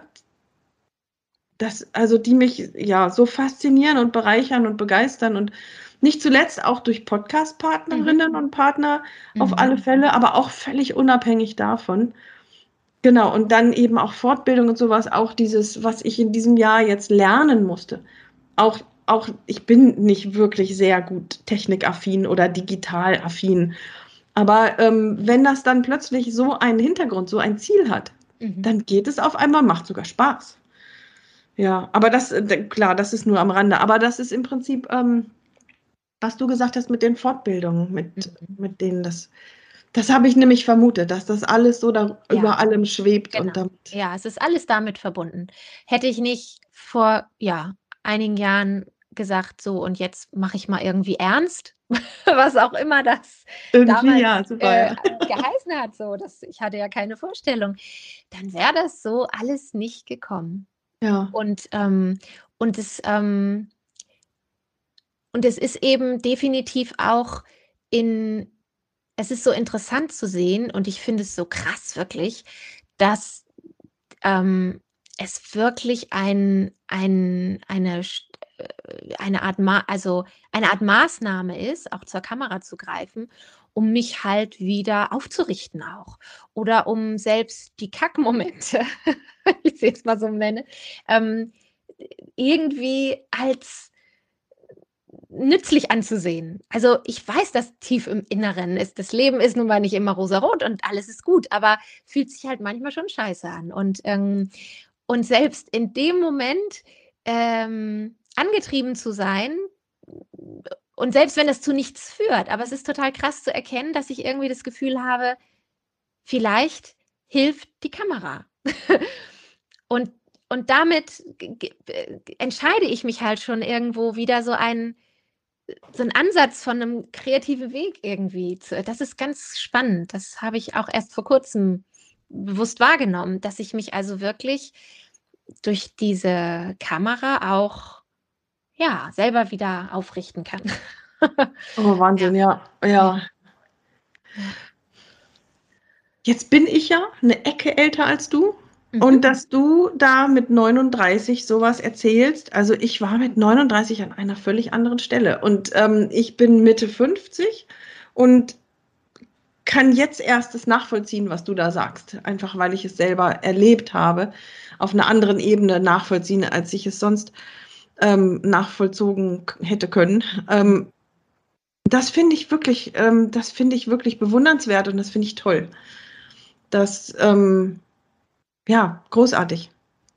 also die mich ja so faszinieren und bereichern und begeistern und nicht zuletzt auch durch Podcast-Partnerinnen und Partner auf alle Fälle, aber auch völlig unabhängig davon. Genau, und dann eben auch Fortbildung und sowas, auch dieses, was ich in diesem Jahr jetzt lernen musste. Auch ich bin nicht wirklich sehr gut technikaffin oder digitalaffin, aber wenn das dann plötzlich so einen Hintergrund, so ein Ziel hat, dann geht es auf einmal, macht sogar Spaß. Ja, aber klar, das ist nur am Rande. Aber das ist im Prinzip, was du gesagt hast mit den Fortbildungen, mit denen das habe ich nämlich vermutet, dass das alles so da Ja, über allem schwebt und genau. damit. Ja, es ist alles damit verbunden. Hätte ich nicht vor, ja, einigen Jahren gesagt: „So, und jetzt mache ich mal irgendwie ernst“, was auch immer das Irgendwie, damals, ja, super, ja. geheißen hat, so, ich hatte ja keine Vorstellung, dann wäre das so alles nicht gekommen. Ja. Und, und es, ähm und es ist eben definitiv auch in es ist so interessant zu sehen und ich finde es so krass wirklich, dass es wirklich eine Art Maßnahme ist, auch zur Kamera zu greifen, um mich halt wieder aufzurichten auch. Oder um selbst die Kackmomente, wenn ich sie jetzt mal so nenne, ähm, irgendwie als nützlich anzusehen. Also, ich weiß, dass tief im Inneren ist das Leben ist nun mal nicht immer rosarot und alles ist gut, aber fühlt sich halt manchmal schon scheiße an. Und selbst in dem Moment, angetrieben zu sein und selbst wenn das zu nichts führt, aber es ist total krass zu erkennen, dass ich irgendwie das Gefühl habe, vielleicht hilft die Kamera. Und und damit entscheide ich mich halt schon irgendwo wieder so 'n Ansatz von 'nem kreativen Weg irgendwie das ist ganz spannend. Das habe ich auch erst vor Kurzem bewusst wahrgenommen, dass ich mich also wirklich durch diese Kamera auch, ja, selber wieder aufrichten kann. Oh, Ja, Wahnsinn, ja, ja, ja. ja. Jetzt bin ich ja eine Ecke älter als du Mhm. und dass du da mit 39 sowas erzählst, also ich war mit 39 an einer völlig anderen Stelle und ich bin Mitte 50 und kann jetzt erst das nachvollziehen, was du da sagst, einfach weil ich es selber erlebt habe, auf einer anderen Ebene nachvollziehen, als ich es sonst nachvollzogen hätte können. Das finde ich wirklich bewundernswert und das finde ich toll. Das, ja, großartig.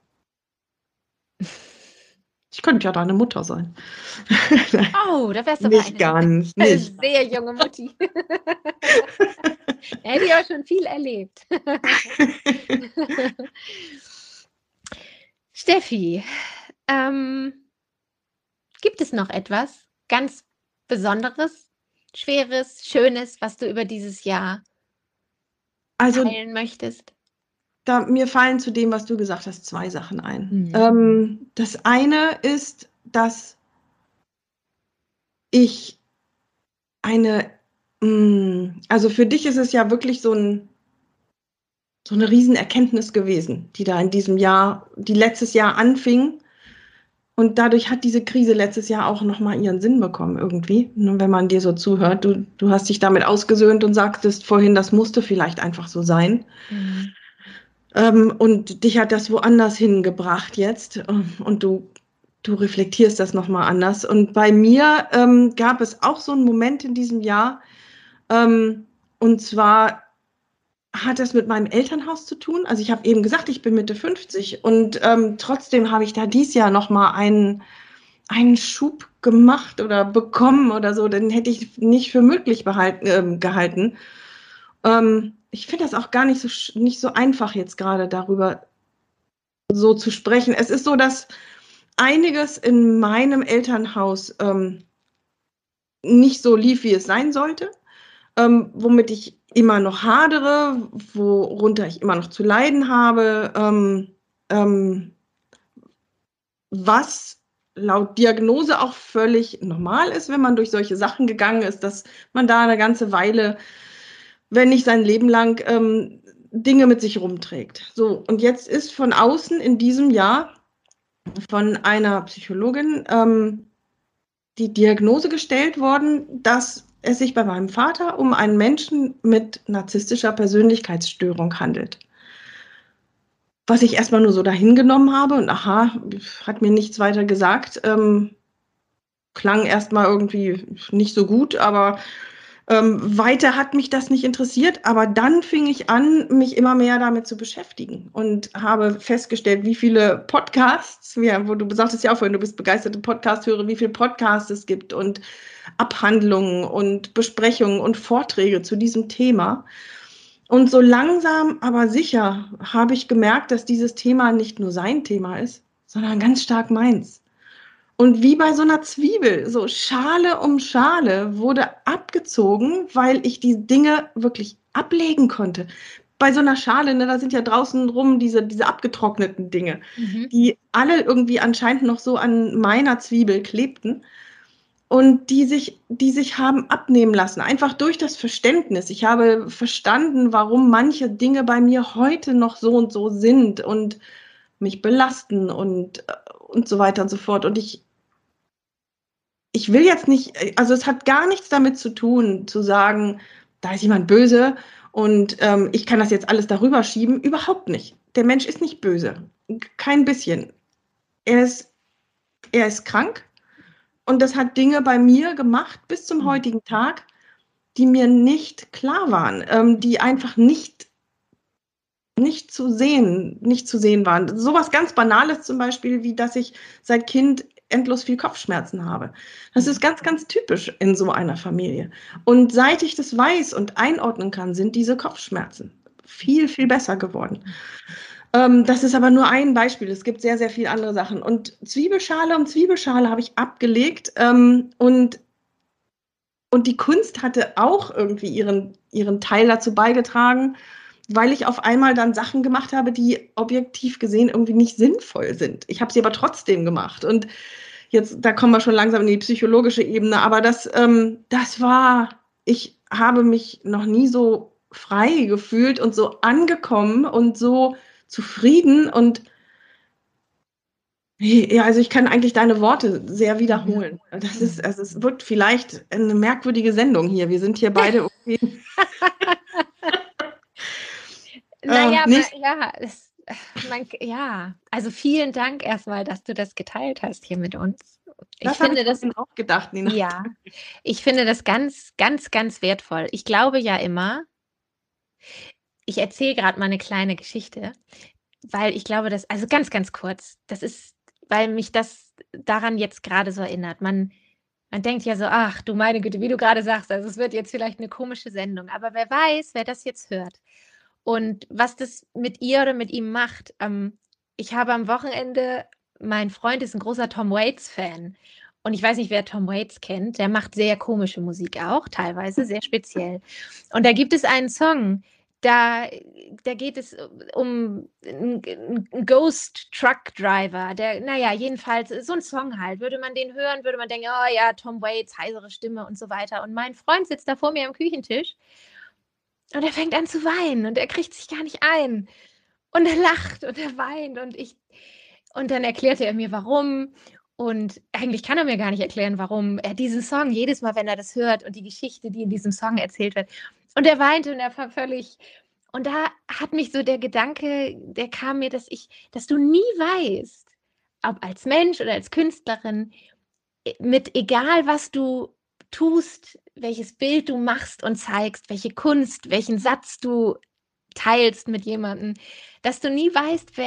Ich könnte ja deine Mutter sein. Oh, da wärst du aber Nicht eine ganz, nicht ganz. sehr junge Mutti. Da hätte ich aber schon viel erlebt. Steffi, ähm, gibt es noch etwas ganz Besonderes, Schweres, Schönes, was du über dieses Jahr Also, teilen möchtest? mir fallen zu dem, was du gesagt hast, 2 Sachen ein. Mhm. Das eine ist, dass ich eine Also für dich ist es ja wirklich so eine Riesenerkenntnis gewesen, die da in diesem Jahr, die letztes Jahr anfing. Und dadurch hat diese Krise letztes Jahr auch nochmal ihren Sinn bekommen irgendwie, ne, wenn man dir so zuhört. Du hast dich damit ausgesöhnt und sagtest vorhin, das musste vielleicht einfach so sein. Mhm. Und dich hat das woanders hingebracht jetzt. Und du reflektierst das nochmal anders. Und bei mir gab es auch so einen Moment in diesem Jahr. Und zwar hat das mit meinem Elternhaus zu tun. Also ich habe eben gesagt, ich bin Mitte 50 und trotzdem habe ich da dieses Jahr nochmal einen Schub gemacht oder bekommen oder so. Den hätte ich nicht für möglich gehalten. Ich finde das auch gar nicht so einfach jetzt gerade darüber so zu sprechen. Es ist so, dass einiges in meinem Elternhaus nicht so lief, wie es sein sollte, womit ich immer noch hadere, worunter ich immer noch zu leiden habe, was laut Diagnose auch völlig normal ist, wenn man durch solche Sachen gegangen ist, dass man da eine ganze Weile, wenn nicht sein Leben lang, Dinge mit sich rumträgt. So, und jetzt ist von außen in diesem Jahr von einer Psychologin die Diagnose gestellt worden, dass es sich bei meinem Vater um einen Menschen mit narzisstischer Persönlichkeitsstörung handelt. Was ich erstmal nur so dahingenommen habe und aha, hat mir nichts weiter gesagt, klang erstmal irgendwie nicht so gut, aber weiter hat mich das nicht interessiert. Aber dann fing ich an, mich immer mehr damit zu beschäftigen und habe festgestellt, wie viele Podcasts, ja, wo du sagtest ja auch vorhin, du bist begeisterte Podcast-Hörer, wie viele Podcasts es gibt und Abhandlungen und Besprechungen und Vorträge zu diesem Thema. Und so langsam, aber sicher habe ich gemerkt, dass dieses Thema nicht nur sein Thema ist, sondern ganz stark meins. Und wie bei so einer Zwiebel, so Schale um Schale wurde abgezogen, weil ich die Dinge wirklich ablegen konnte. Bei so einer Schale, ne, da sind ja draußen rum diese abgetrockneten Dinge, die alle irgendwie anscheinend noch so an meiner Zwiebel klebten und die sich haben abnehmen lassen, einfach durch das Verständnis. Ich habe verstanden, warum manche Dinge bei mir heute noch so und so sind und mich belasten und so weiter und so fort. Und ich will jetzt nicht, also es hat gar nichts damit zu tun, zu sagen, da ist jemand böse und ich kann das jetzt alles darüber schieben. Überhaupt nicht. Der Mensch ist nicht böse. Kein bisschen. Er ist, er ist krank und das hat Dinge bei mir gemacht bis zum heutigen Tag, die mir nicht klar waren, die einfach nicht zu sehen waren. Sowas ganz Banales zum Beispiel, wie dass ich seit Kind endlos viel Kopfschmerzen habe. Das ist ganz, ganz typisch in so einer Familie. Und seit ich das weiß und einordnen kann, sind diese Kopfschmerzen viel, viel besser geworden. Das ist aber nur ein Beispiel. Es gibt sehr, sehr viele andere Sachen. Und Zwiebelschale um Zwiebelschale habe ich abgelegt. Und die Kunst hatte auch irgendwie ihren Teil dazu beigetragen, weil ich auf einmal dann Sachen gemacht habe, die objektiv gesehen irgendwie nicht sinnvoll sind. Ich habe sie aber trotzdem gemacht. Und jetzt, da kommen wir schon langsam in die psychologische Ebene, aber das war, ich habe mich noch nie so frei gefühlt und so angekommen und so zufrieden und ja, also ich kann eigentlich deine Worte sehr wiederholen. Also es wird vielleicht eine merkwürdige Sendung hier. Wir sind hier beide okay. Naja, Nicht? ja, also vielen Dank erstmal, dass du das geteilt hast hier mit uns. Ich Das habe finde ich das, vorhin auch gedacht, Nina. ja, ich finde das ganz, ganz, ganz wertvoll. Ich glaube ja immer, ich erzähle gerade mal eine kleine Geschichte, weil ich glaube, also ganz, ganz kurz, das ist, weil mich das daran jetzt gerade so erinnert. Man denkt ja so, ach du meine Güte, wie du gerade sagst, also es wird jetzt vielleicht eine komische Sendung, aber wer weiß, wer das jetzt hört und was das mit ihr oder mit ihm macht. Ich habe am Wochenende, mein Freund ist ein großer Tom Waits-Fan und ich weiß nicht, wer Tom Waits kennt, der macht sehr komische Musik auch, teilweise sehr speziell. Und da gibt es einen Song, da geht es um einen Ghost Truck Driver, naja, jedenfalls so ein Song halt. Würde man den hören, würde man denken, oh ja, Tom Waits, heisere Stimme und so weiter. Und mein Freund sitzt da vor mir am Küchentisch und er fängt an zu weinen und er kriegt sich gar nicht ein. Und er lacht und er weint und dann erklärte er mir, warum. Und eigentlich kann er mir gar nicht erklären, warum er diesen Song jedes Mal, wenn er das hört und die Geschichte, die in diesem Song erzählt wird. Und er weinte und er war völlig. Und da hat mich so der Gedanke, der kam mir, dass du nie weißt, ob als Mensch oder als Künstlerin, mit egal was du tust, welches Bild du machst und zeigst, welche Kunst, welchen Satz du teilst mit jemandem, dass du nie weißt,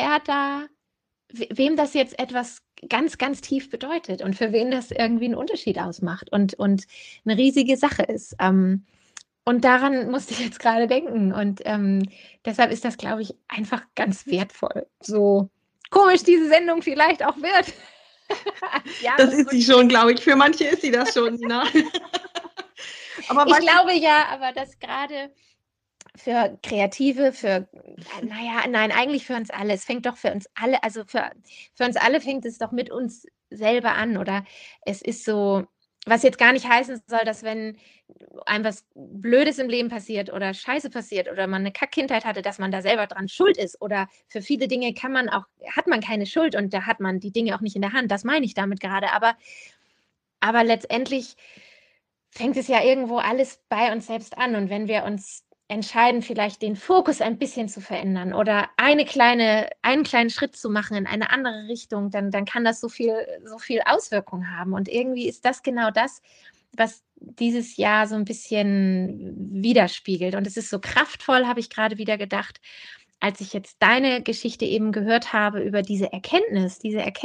wem das jetzt etwas ganz, ganz tief bedeutet und für wen das irgendwie einen Unterschied ausmacht und eine riesige Sache ist. Und daran musste ich jetzt gerade denken. Und deshalb ist das, glaube ich, einfach ganz wertvoll. So komisch diese Sendung vielleicht auch wird. Ja, das ist sie schon, glaube ich. Für manche ist sie das schon, Nina. Aber ich glaube ja, aber das gerade für Kreative, eigentlich für uns alle. Es fängt doch für uns alle, also für uns alle fängt es doch mit uns selber an. Oder es ist so, was jetzt gar nicht heißen soll, dass wenn einem was Blödes im Leben passiert oder Scheiße passiert oder man eine Kackkindheit hatte, dass man da selber dran schuld ist. Oder für viele Dinge hat man keine Schuld und da hat man die Dinge auch nicht in der Hand. Das meine ich damit gerade. Aber letztendlich fängt es ja irgendwo alles bei uns selbst an. Und wenn wir uns entscheiden, vielleicht den Fokus ein bisschen zu verändern oder einen kleinen Schritt zu machen in eine andere Richtung, dann kann das so viel Auswirkungen haben. Und irgendwie ist das genau das, was dieses Jahr so ein bisschen widerspiegelt. Und es ist so kraftvoll, habe ich gerade wieder gedacht, als ich jetzt deine Geschichte eben gehört habe über diese Erkenntnis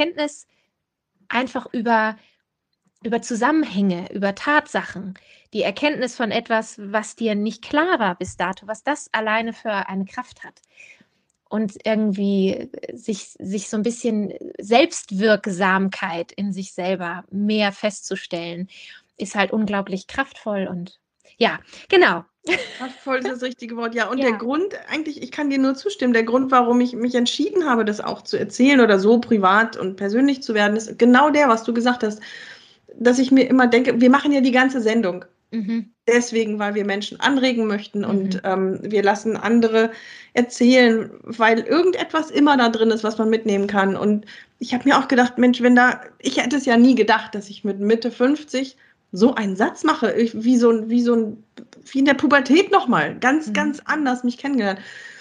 einfach über Zusammenhänge, über Tatsachen, die Erkenntnis von etwas, was dir nicht klar war bis dato, was das alleine für eine Kraft hat. Und irgendwie sich so ein bisschen Selbstwirksamkeit in sich selber mehr festzustellen, ist halt unglaublich kraftvoll. Und ja, genau. Kraftvoll ist das richtige Wort, ja. Und der Grund, eigentlich, ich kann dir nur zustimmen, der Grund, warum ich mich entschieden habe, das auch zu erzählen oder so privat und persönlich zu werden, ist genau der, was du gesagt hast, dass ich mir immer denke, wir machen ja die ganze Sendung. Deswegen, weil wir Menschen anregen möchten und wir lassen andere erzählen, weil irgendetwas immer da drin ist, was man mitnehmen kann. Und ich habe mir auch gedacht, Mensch, ich hätte es ja nie gedacht, dass ich mit Mitte 50 so einen Satz mache, wie in der Pubertät nochmal, ganz, ganz anders mich kennengelernt.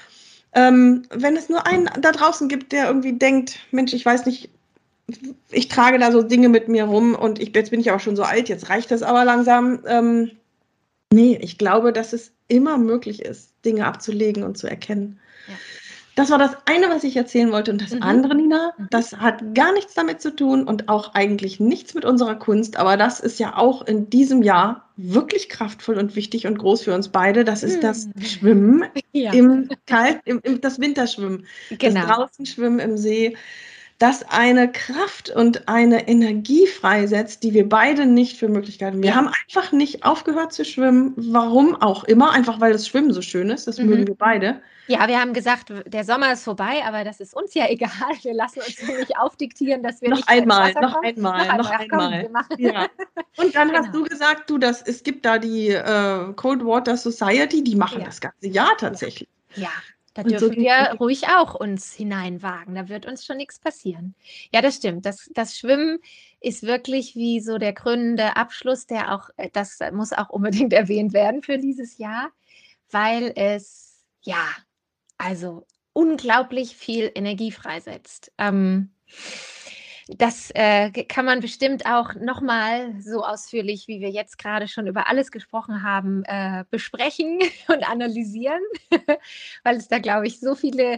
Wenn es nur einen da draußen gibt, der irgendwie denkt, Mensch, ich weiß nicht, ich trage da so Dinge mit mir rum und jetzt bin ich auch schon so alt, jetzt reicht das aber langsam. Nee, ich glaube, dass es immer möglich ist, Dinge abzulegen und zu erkennen. Ja. Das war das eine, was ich erzählen wollte. Und das andere, Nina, das hat gar nichts damit zu tun und auch eigentlich nichts mit unserer Kunst. Aber das ist ja auch in diesem Jahr wirklich kraftvoll und wichtig und groß für uns beide. Das ist das Schwimmen das Winterschwimmen. Genau. Das draußen Schwimmen im See. Das eine Kraft und eine Energie freisetzt, die wir beide nicht für möglich halten. Wir haben einfach nicht aufgehört zu schwimmen, warum auch immer, einfach weil das Schwimmen so schön ist, das mögen wir beide. Ja, wir haben gesagt, der Sommer ist vorbei, aber das ist uns ja egal, wir lassen uns nicht aufdiktieren, dass wir noch einmal. Ja. Und dann hast du gesagt, es gibt da die Cold Water Society, die machen das ganze Jahr tatsächlich. Ja. Da dürfen wir ruhig auch uns hineinwagen. Da wird uns schon nichts passieren. Ja, das stimmt. Das Schwimmen ist wirklich wie so der krönende Abschluss, das muss auch unbedingt erwähnt werden für dieses Jahr, weil es, also unglaublich viel Energie freisetzt. Das kann man bestimmt auch nochmal so ausführlich, wie wir jetzt gerade schon über alles gesprochen haben, besprechen und analysieren, weil es da, glaube ich, so viele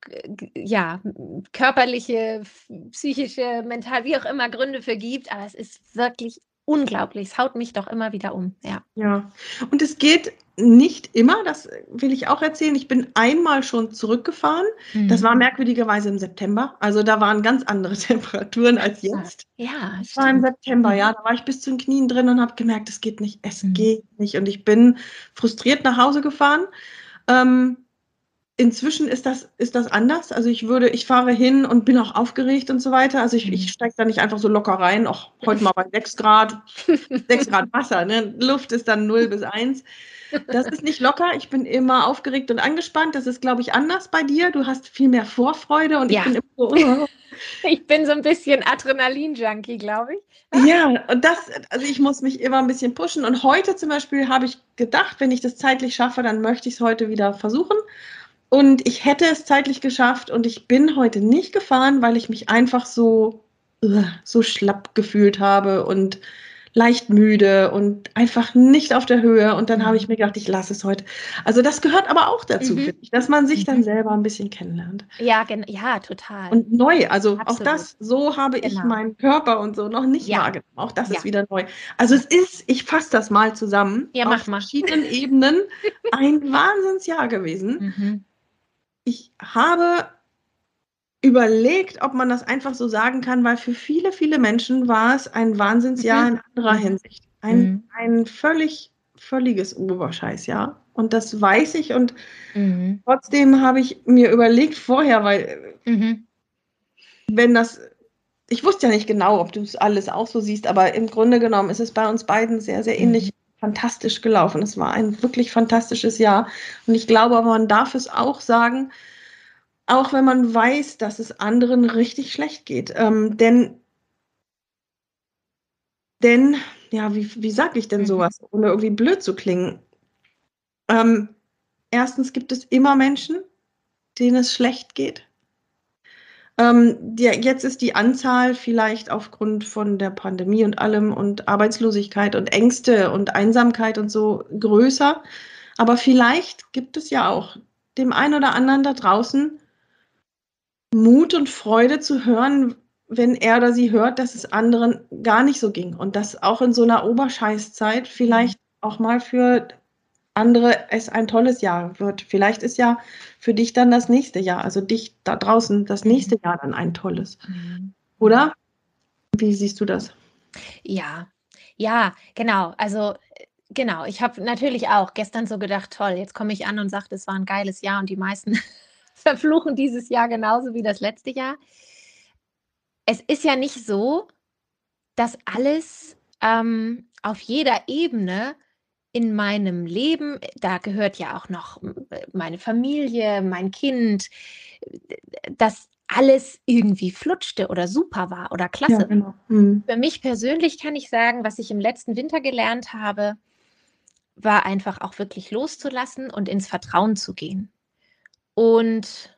körperliche, psychische, mental, wie auch immer Gründe für gibt. Aber es ist wirklich unglaublich. Es haut mich doch immer wieder um. Ja. Und es geht nicht immer, das will ich auch erzählen. Ich bin einmal schon zurückgefahren. Das war merkwürdigerweise im September. Also da waren ganz andere Temperaturen als jetzt. Ja, das war im September, da war ich bis zu den Knien drin und habe gemerkt, es geht nicht. Und ich bin frustriert nach Hause gefahren. Inzwischen ist das anders. Also ich fahre hin und bin auch aufgeregt und so weiter. Also ich steige da nicht einfach so locker rein, auch heute mal bei 6 Grad, 6 Grad Wasser, ne? Luft ist dann 0 bis 1. Das ist nicht locker. Ich bin immer aufgeregt und angespannt. Das ist, glaube ich, anders bei dir. Du hast viel mehr Vorfreude und ich Ja. bin immer so. Ich bin so ein bisschen Adrenalin-Junkie, glaube ich. Ja, und also ich muss mich immer ein bisschen pushen. Und heute zum Beispiel habe ich gedacht, wenn ich das zeitlich schaffe, dann möchte ich es heute wieder versuchen. Und ich hätte es zeitlich geschafft und ich bin heute nicht gefahren, weil ich mich einfach so schlapp gefühlt habe und leicht müde und einfach nicht auf der Höhe. Und dann habe ich mir gedacht, ich lasse es heute. Also das gehört aber auch dazu, finde ich, dass man sich dann selber ein bisschen kennenlernt. Ja, ja, total. Und neu, also auch Absolut. so habe ich Genau. meinen Körper und so noch nicht Ja. wahrgenommen. Auch das Ja. ist wieder neu. Also ich fasse das mal zusammen, Ja, auf mach mal. verschiedenen Ebenen ein Wahnsinnsjahr gewesen. Ich habe überlegt, ob man das einfach so sagen kann, weil für viele, viele Menschen war es ein Wahnsinnsjahr in anderer Hinsicht. Ein völliges Oberscheißjahr. Und das weiß ich und trotzdem habe ich mir überlegt vorher, weil ich wusste ja nicht genau, ob du es alles auch so siehst, aber im Grunde genommen ist es bei uns beiden sehr, sehr ähnlich fantastisch gelaufen. Es war ein wirklich fantastisches Jahr. Und ich glaube, aber man darf es auch sagen, auch wenn man weiß, dass es anderen richtig schlecht geht. Denn, ja, wie sage ich denn sowas, ohne irgendwie blöd zu klingen? Erstens gibt es immer Menschen, denen es schlecht geht. Jetzt ist die Anzahl vielleicht aufgrund von der Pandemie und allem und Arbeitslosigkeit und Ängste und Einsamkeit und so größer. Aber vielleicht gibt es ja auch dem einen oder anderen da draußen Mut und Freude zu hören, wenn er oder sie hört, dass es anderen gar nicht so ging und dass auch in so einer Oberscheißzeit vielleicht auch mal für andere es ein tolles Jahr wird. Vielleicht ist ja für dich dann das nächste Jahr, also dich da draußen das nächste Jahr dann ein tolles. Oder? Wie siehst du das? Ja, ja, genau. Also, genau. Ich habe natürlich auch gestern so gedacht, toll, jetzt komme ich an und sage, es war ein geiles Jahr und die meisten verfluchen dieses Jahr genauso wie das letzte Jahr. Es ist ja nicht so, dass alles auf jeder Ebene in meinem Leben, da gehört ja auch noch meine Familie, mein Kind, dass alles irgendwie flutschte oder super war oder Ja, klasse. genau. Für mich persönlich kann ich sagen, was ich im letzten Winter gelernt habe, war einfach auch wirklich loszulassen und ins Vertrauen zu gehen. Und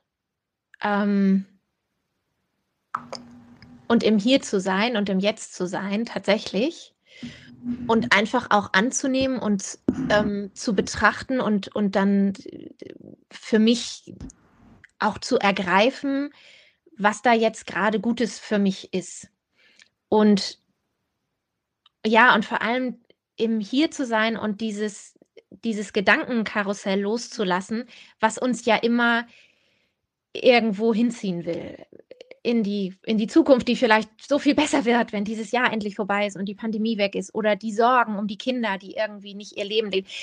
im Hier zu sein und im Jetzt zu sein, tatsächlich. Und einfach auch anzunehmen und zu betrachten und dann für mich auch zu ergreifen, was da jetzt gerade Gutes für mich ist. Und ja, und vor allem im Hier zu sein und dieses Gedankenkarussell loszulassen, was uns ja immer irgendwo hinziehen will. In die Zukunft, die vielleicht so viel besser wird, wenn dieses Jahr endlich vorbei ist und die Pandemie weg ist, oder die Sorgen um die Kinder, die irgendwie nicht ihr Leben leben.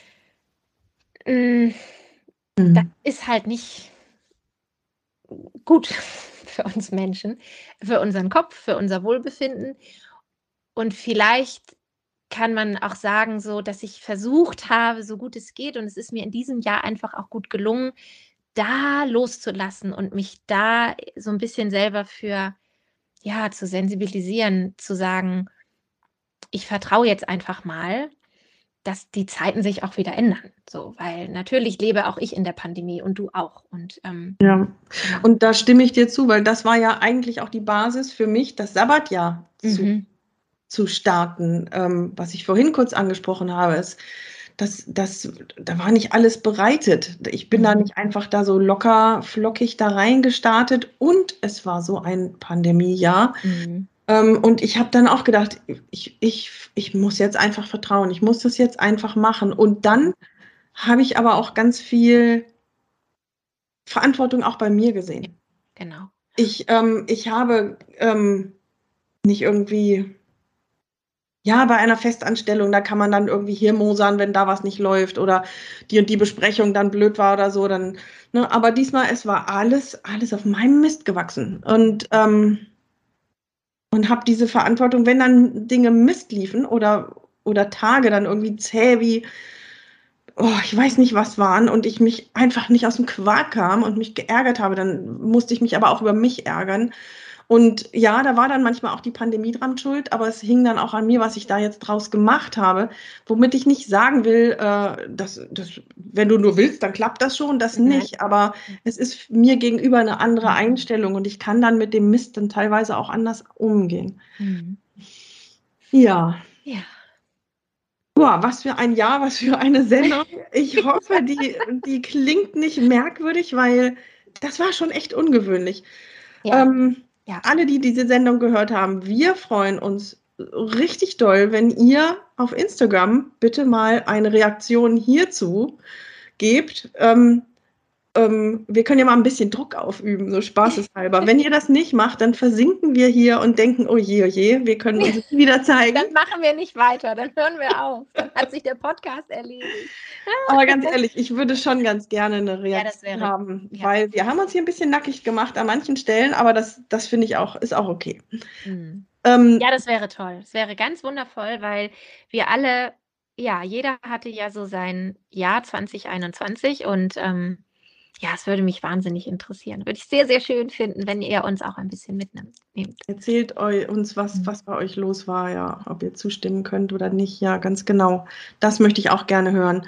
Das ist halt nicht gut für uns Menschen, für unseren Kopf, für unser Wohlbefinden. Und vielleicht kann man auch sagen, so, dass ich versucht habe, so gut es geht, und es ist mir in diesem Jahr einfach auch gut gelungen, da loszulassen und mich da so ein bisschen selber für, ja, zu sensibilisieren, zu sagen: „Ich vertraue jetzt einfach mal, dass die Zeiten sich auch wieder ändern“, so, weil natürlich lebe auch ich in der Pandemie und du auch und, Ja, genau. und da stimme ich dir zu, weil das war ja eigentlich auch die Basis für mich, das Sabbatjahr zu starten, was ich vorhin kurz angesprochen habe. Da war nicht alles bereitet. Ich bin da nicht einfach da so locker, flockig da reingestartet und es war so ein Pandemiejahr. Und ich habe dann auch gedacht, ich muss jetzt einfach vertrauen, ich muss das jetzt einfach machen. Und dann habe ich aber auch ganz viel Verantwortung auch bei mir gesehen. Genau. Ich habe nicht irgendwie Ja, bei einer Festanstellung, da kann man dann irgendwie hier mosern, wenn da was nicht läuft oder die und die Besprechung dann blöd war oder so, dann, ne, aber diesmal, es war alles auf meinem Mist gewachsen und habe diese Verantwortung, wenn dann Dinge Mist liefen oder Tage dann irgendwie zäh wie, oh, ich weiß nicht was waren und ich mich einfach nicht aus dem Quark kam und mich geärgert habe, dann musste ich mich aber auch über mich ärgern. Und ja, da war dann manchmal auch die Pandemie dran schuld, aber es hing dann auch an mir, was ich da jetzt draus gemacht habe, womit ich nicht sagen will, wenn du nur willst, dann klappt das schon, das nicht. Aber es ist mir gegenüber eine andere Einstellung und ich kann dann mit dem Mist dann teilweise auch anders umgehen. Ja. Ja. Boah, was für ein Jahr, was für eine Sendung. Ich hoffe, die klingt nicht merkwürdig, weil das war schon echt ungewöhnlich. Ja. Alle, die diese Sendung gehört haben, wir freuen uns richtig doll, wenn ihr auf Instagram bitte mal eine Reaktion hierzu gebt. Wir können ja mal ein bisschen Druck aufüben, so spaßeshalber. Wenn ihr das nicht macht, dann versinken wir hier und denken, oh je, wir können uns nicht wieder zeigen. Dann machen wir nicht weiter, dann hören wir auf. Dann hat sich der Podcast erledigt. Aber ganz ehrlich, ich würde schon ganz gerne eine Reaktion haben, weil wir haben uns hier ein bisschen nackig gemacht an manchen Stellen, aber das finde ich auch, ist auch okay. Ja, das wäre toll. Das wäre ganz wundervoll, weil wir alle, ja, jeder hatte ja so sein Jahr 2021 und ja, es würde mich wahnsinnig interessieren. Würde ich sehr, sehr schön finden, wenn ihr uns auch ein bisschen mitnimmt. Erzählt uns, was bei euch los war, ja, ob ihr zustimmen könnt oder nicht. Ja, ganz genau. Das möchte ich auch gerne hören.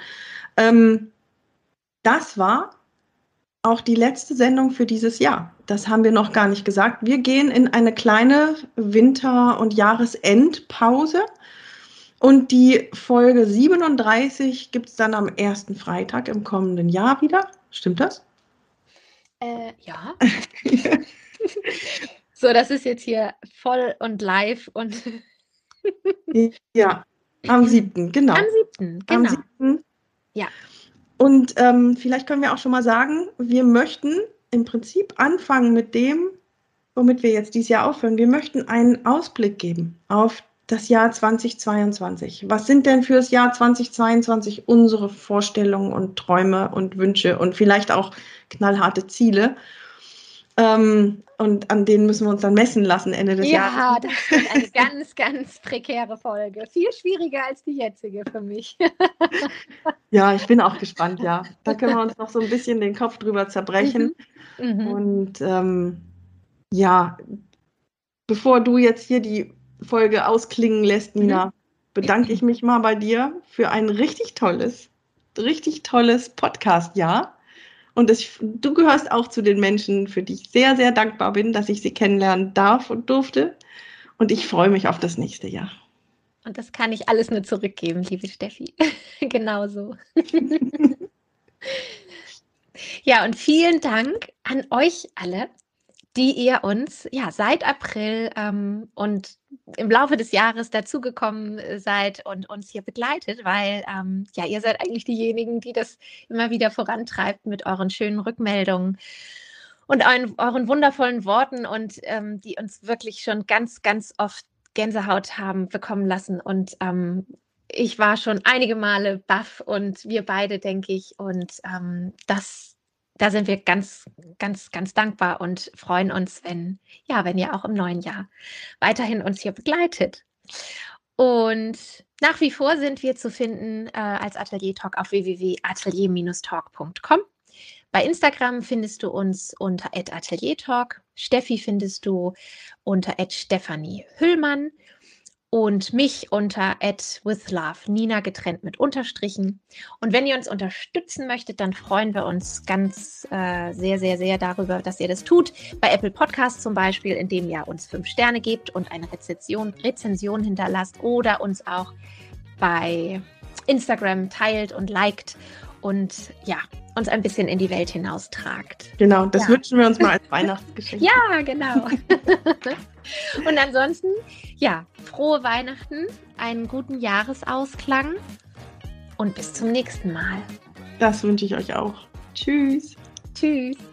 Das war auch die letzte Sendung für dieses Jahr. Das haben wir noch gar nicht gesagt. Wir gehen in eine kleine Winter- und Jahresendpause. Und die Folge 37 gibt es dann am ersten Freitag im kommenden Jahr wieder. Stimmt das? Ja. So, das ist jetzt hier voll und live und ja, am 7., genau. Am 7., genau. Am 7. Ja. Und vielleicht können wir auch schon mal sagen, wir möchten im Prinzip anfangen mit dem, womit wir jetzt dieses Jahr aufhören. Wir möchten einen Ausblick geben auf das Jahr 2022. Was sind denn für das Jahr 2022 unsere Vorstellungen und Träume und Wünsche und vielleicht auch knallharte Ziele? Und an denen müssen wir uns dann messen lassen Ende des Jahres. Ja, das ist eine ganz, ganz prekäre Folge. Viel schwieriger als die jetzige für mich. Ja, ich bin auch gespannt, ja. Da können wir uns noch so ein bisschen den Kopf drüber zerbrechen. Und ja, bevor du jetzt hier die Folge ausklingen lässt, Nina, bedanke ich mich mal bei dir für ein richtig tolles Podcast-Jahr. Und du gehörst auch zu den Menschen, für die ich sehr, sehr dankbar bin, dass ich sie kennenlernen darf und durfte. Und ich freue mich auf das nächste Jahr. Und das kann ich alles nur zurückgeben, liebe Steffi. Genauso. Ja, und vielen Dank an euch alle, die ihr uns seit April und im Laufe des Jahres dazugekommen seid und uns hier begleitet, weil ihr seid eigentlich diejenigen, die das immer wieder vorantreibt mit euren schönen Rückmeldungen und euren wundervollen Worten und die uns wirklich schon ganz, ganz oft Gänsehaut haben bekommen lassen. Und ich war schon einige Male baff und wir beide, denke ich, und da sind wir ganz, ganz, ganz dankbar und freuen uns, wenn ihr auch im neuen Jahr weiterhin uns hier begleitet. Und nach wie vor sind wir zu finden als Atelier Talk auf www.atelier-talk.com. Bei Instagram findest du uns unter @ateliertalk. Steffi findest du unter @Stefanie Hüllmann. Und mich unter @withlove, Nina getrennt mit Unterstrichen. Und wenn ihr uns unterstützen möchtet, dann freuen wir uns ganz sehr, sehr, sehr darüber, dass ihr das tut. Bei Apple Podcasts zum Beispiel, indem ihr uns 5 Sterne gebt und eine Rezension hinterlasst oder uns auch bei Instagram teilt und liked und uns ein bisschen in die Welt hinaustragt. Genau, das wünschen wir uns mal als Weihnachtsgeschenk. Ja, genau. Und ansonsten, frohe Weihnachten, einen guten Jahresausklang und bis zum nächsten Mal. Das wünsche ich euch auch. Tschüss. Tschüss.